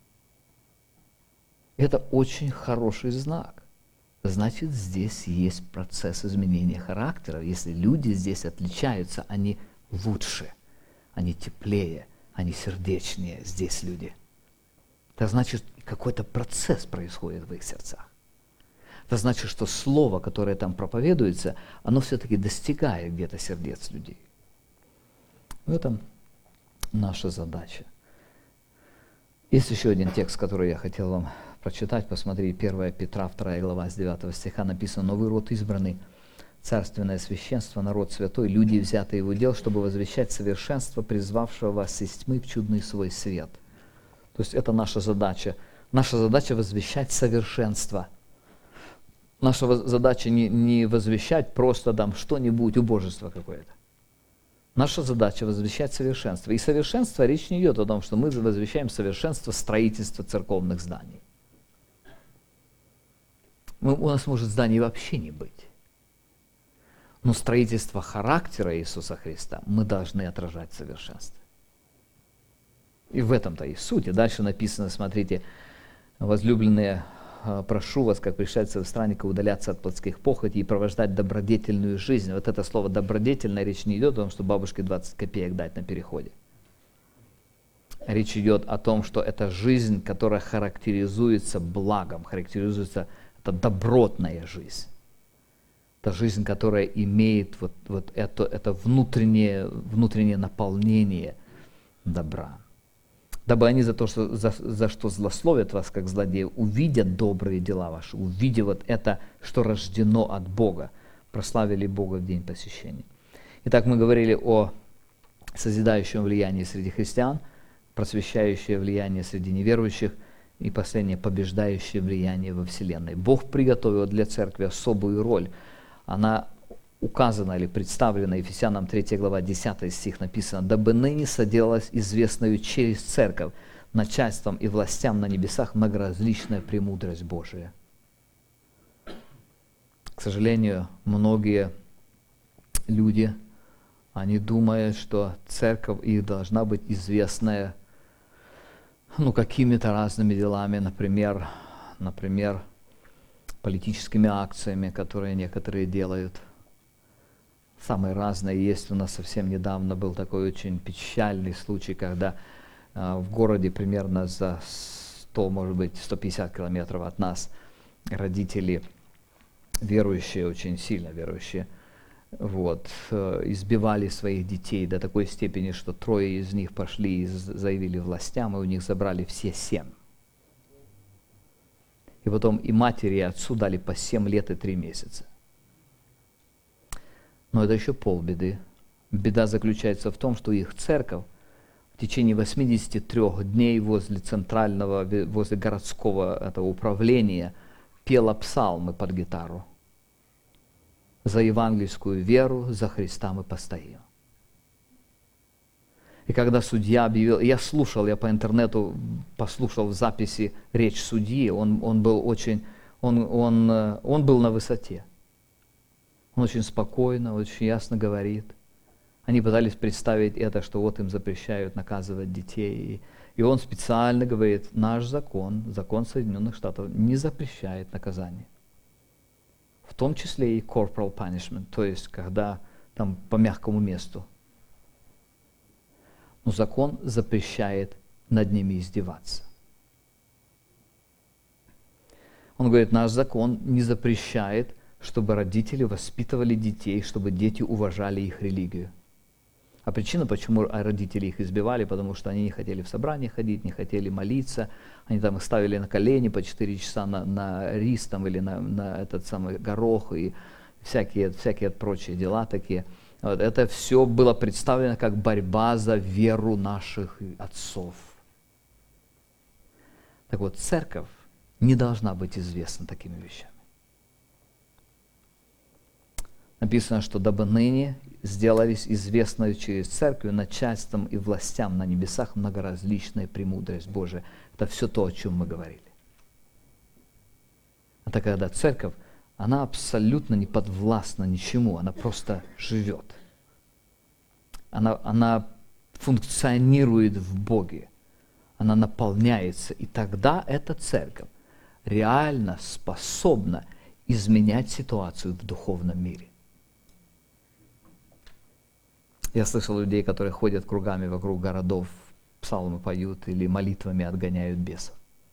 Это очень хороший знак. Значит, здесь есть процесс изменения характера. Если люди здесь отличаются, они лучше, они теплее, они сердечнее здесь люди. Это значит, какой-то процесс происходит в их сердцах. Это значит, что слово, которое там проповедуется, оно все-таки достигает где-то сердец людей. В этом наша задача. Есть еще один текст, который я хотел вам прочитать. Посмотри, 1 Петра, 2 глава, с 9 стиха написано: «Новый род избранный, царственное священство, народ святой, люди, взятые в удел, чтобы возвещать совершенство, призвавшего вас из тьмы в чудный свой свет». То есть это наша задача. Наша задача возвещать совершенство. Наша задача не возвещать просто там что-нибудь, убожество какое-то. Наша задача возвещать совершенство. И совершенство, речь не идет о том, что мы возвещаем совершенство строительства церковных зданий. У нас может зданий вообще не быть. Но строительство характера Иисуса Христа мы должны отражать в совершенстве. И в этом-то и суть. И дальше написано, смотрите: «Возлюбленные, прошу вас, как пришельцев в странника, удаляться от плотских похотей и провождать добродетельную жизнь». Вот это слово «добродетельная», речь не идет о том, что бабушке 20 копеек дать на переходе. Речь идет о том, что это жизнь, которая характеризуется благом, характеризуется, это добротная жизнь. Это жизнь, которая имеет вот это внутреннее наполнение добра. Дабы они за что злословят вас, как злодеи, увидят добрые дела ваши, увидя вот это, что рождено от Бога, прославили Бога в день посещения. Итак, мы говорили о созидающем влиянии среди христиан, просвещающее влияние среди неверующих и последнее, побеждающее влияние во Вселенной. Бог приготовил для церкви особую роль. Она указана или представлена Ефесянам 3 глава 10 стих, написано: «Дабы ныне соделалась известною через церковь начальством и властям на небесах многоразличная премудрость Божия». К сожалению, многие люди, они думают, что церковь их должна быть известная какими-то разными делами, например, политическими акциями, которые некоторые делают. самые разные. Есть у нас совсем недавно был такой очень печальный случай, когда в городе примерно за 100, может быть, 150 километров от нас родители, верующие, очень сильно верующие, избивали своих детей до такой степени, что 3 из них пошли и заявили властям, и у них забрали все 7. И потом и матери, и отцу дали по 7 лет и 3 месяца. Но это еще полбеды. Беда заключается в том, что их церковь в течение 83 дней возле центрального, возле городского этого управления пела псалмы под гитару. За евангельскую веру, за Христа мы постоим. И когда судья объявил, я по интернету послушал в записи речь судьи, он был на высоте. Он очень спокойно, очень ясно говорит. Они пытались представить это, что вот им запрещают наказывать детей. И он специально говорит, наш закон, закон Соединенных Штатов, не запрещает наказание. В том числе и corporal punishment, то есть когда там по мягкому месту. Но закон запрещает над ними издеваться. Он говорит, наш закон не запрещает, чтобы родители воспитывали детей, чтобы дети уважали их религию. А причина, почему родители их избивали, потому что они не хотели в собрание ходить, не хотели молиться, они там их ставили на колени по 4 часа на рис там, или на этот самый горох и всякие прочие дела такие. Вот, это все было представлено как борьба за веру наших отцов. Так вот, церковь не должна быть известна такими вещами. Написано, что дабы ныне сделались известны через церковь начальством и властям на небесах многоразличная премудрость Божия. Это все то, о чем мы говорили. Это когда церковь, она абсолютно не подвластна ничему, она просто живет. Она функционирует в Боге, она наполняется, и тогда эта церковь реально способна изменять ситуацию в духовном мире. Я слышал людей, которые ходят кругами вокруг городов, псалмы поют или молитвами отгоняют бесов.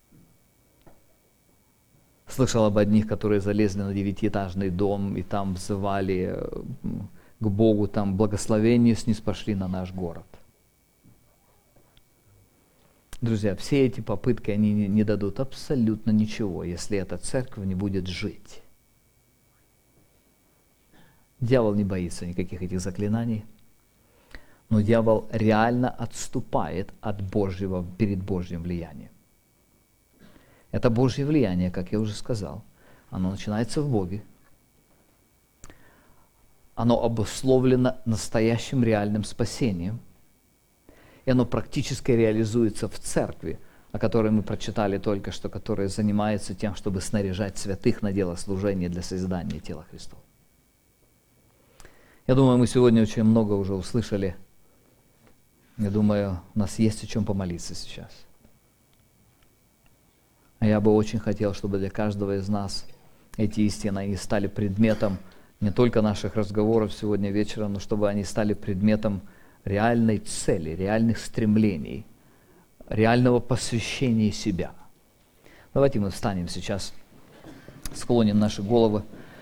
Слышал об одних, которые залезли на 9-этажный дом и там взывали к Богу, там благословение ниспошли на наш город. Друзья, все эти попытки, они не дадут абсолютно ничего, если эта церковь не будет жить. Дьявол не боится никаких этих заклинаний. Но дьявол реально отступает от Божьего, перед Божьим влиянием. Это Божье влияние, как я уже сказал, оно начинается в Боге. Оно обусловлено настоящим реальным спасением. И оно практически реализуется в церкви, о которой мы прочитали только что, которая занимается тем, чтобы снаряжать святых на дело служения для созидания тела Христова. Я думаю, мы сегодня очень много уже услышали. Я думаю, у нас есть о чем помолиться сейчас. А я бы очень хотел, чтобы для каждого из нас эти истины они стали предметом не только наших разговоров сегодня вечером, но чтобы они стали предметом реальной цели, реальных стремлений, реального посвящения себя. Давайте мы встанем сейчас, склоним наши головы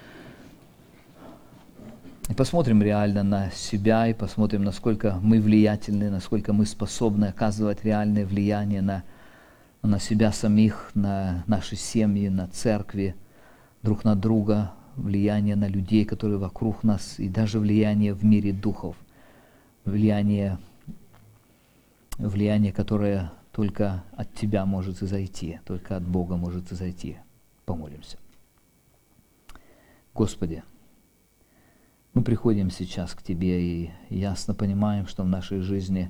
и посмотрим реально на себя, и посмотрим, насколько мы влиятельны, насколько мы способны оказывать реальное влияние на себя самих, на наши семьи, на церкви, друг на друга, влияние на людей, которые вокруг нас, и даже влияние в мире духов, влияние, которое только от Тебя может изойти, только от Бога может изойти. Помолимся. Господи, мы приходим сейчас к Тебе и ясно понимаем, что в нашей жизни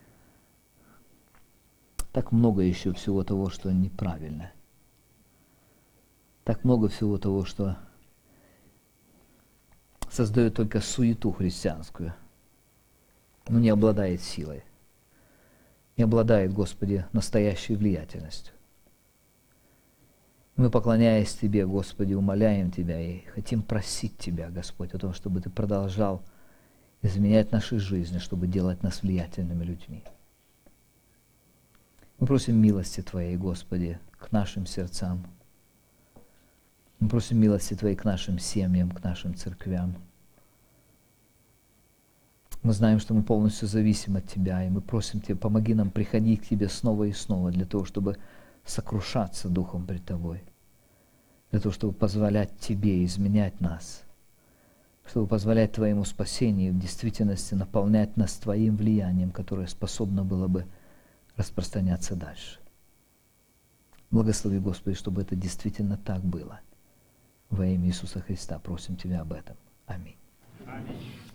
так много еще всего того, что неправильно. Так много всего того, что создает только суету христианскую, но не обладает силой, не обладает, Господи, настоящей влиятельностью. Мы, поклоняясь Тебе, Господи, умоляем Тебя и хотим просить Тебя, Господь, о том, чтобы Ты продолжал изменять наши жизни, чтобы делать нас влиятельными людьми. Мы просим милости Твоей, Господи, к нашим сердцам. Мы просим милости Твоей к нашим семьям, к нашим церквям. Мы знаем, что мы полностью зависим от Тебя, и мы просим Тебя, помоги нам приходить к Тебе снова и снова, для того, чтобы сокрушаться Духом пред Тобой, для того, чтобы позволять Тебе изменять нас, чтобы позволять Твоему спасению в действительности наполнять нас Твоим влиянием, которое способно было бы распространяться дальше. Благослови, Господи, чтобы это действительно так было. Во имя Иисуса Христа просим Тебя об этом. Аминь. Аминь.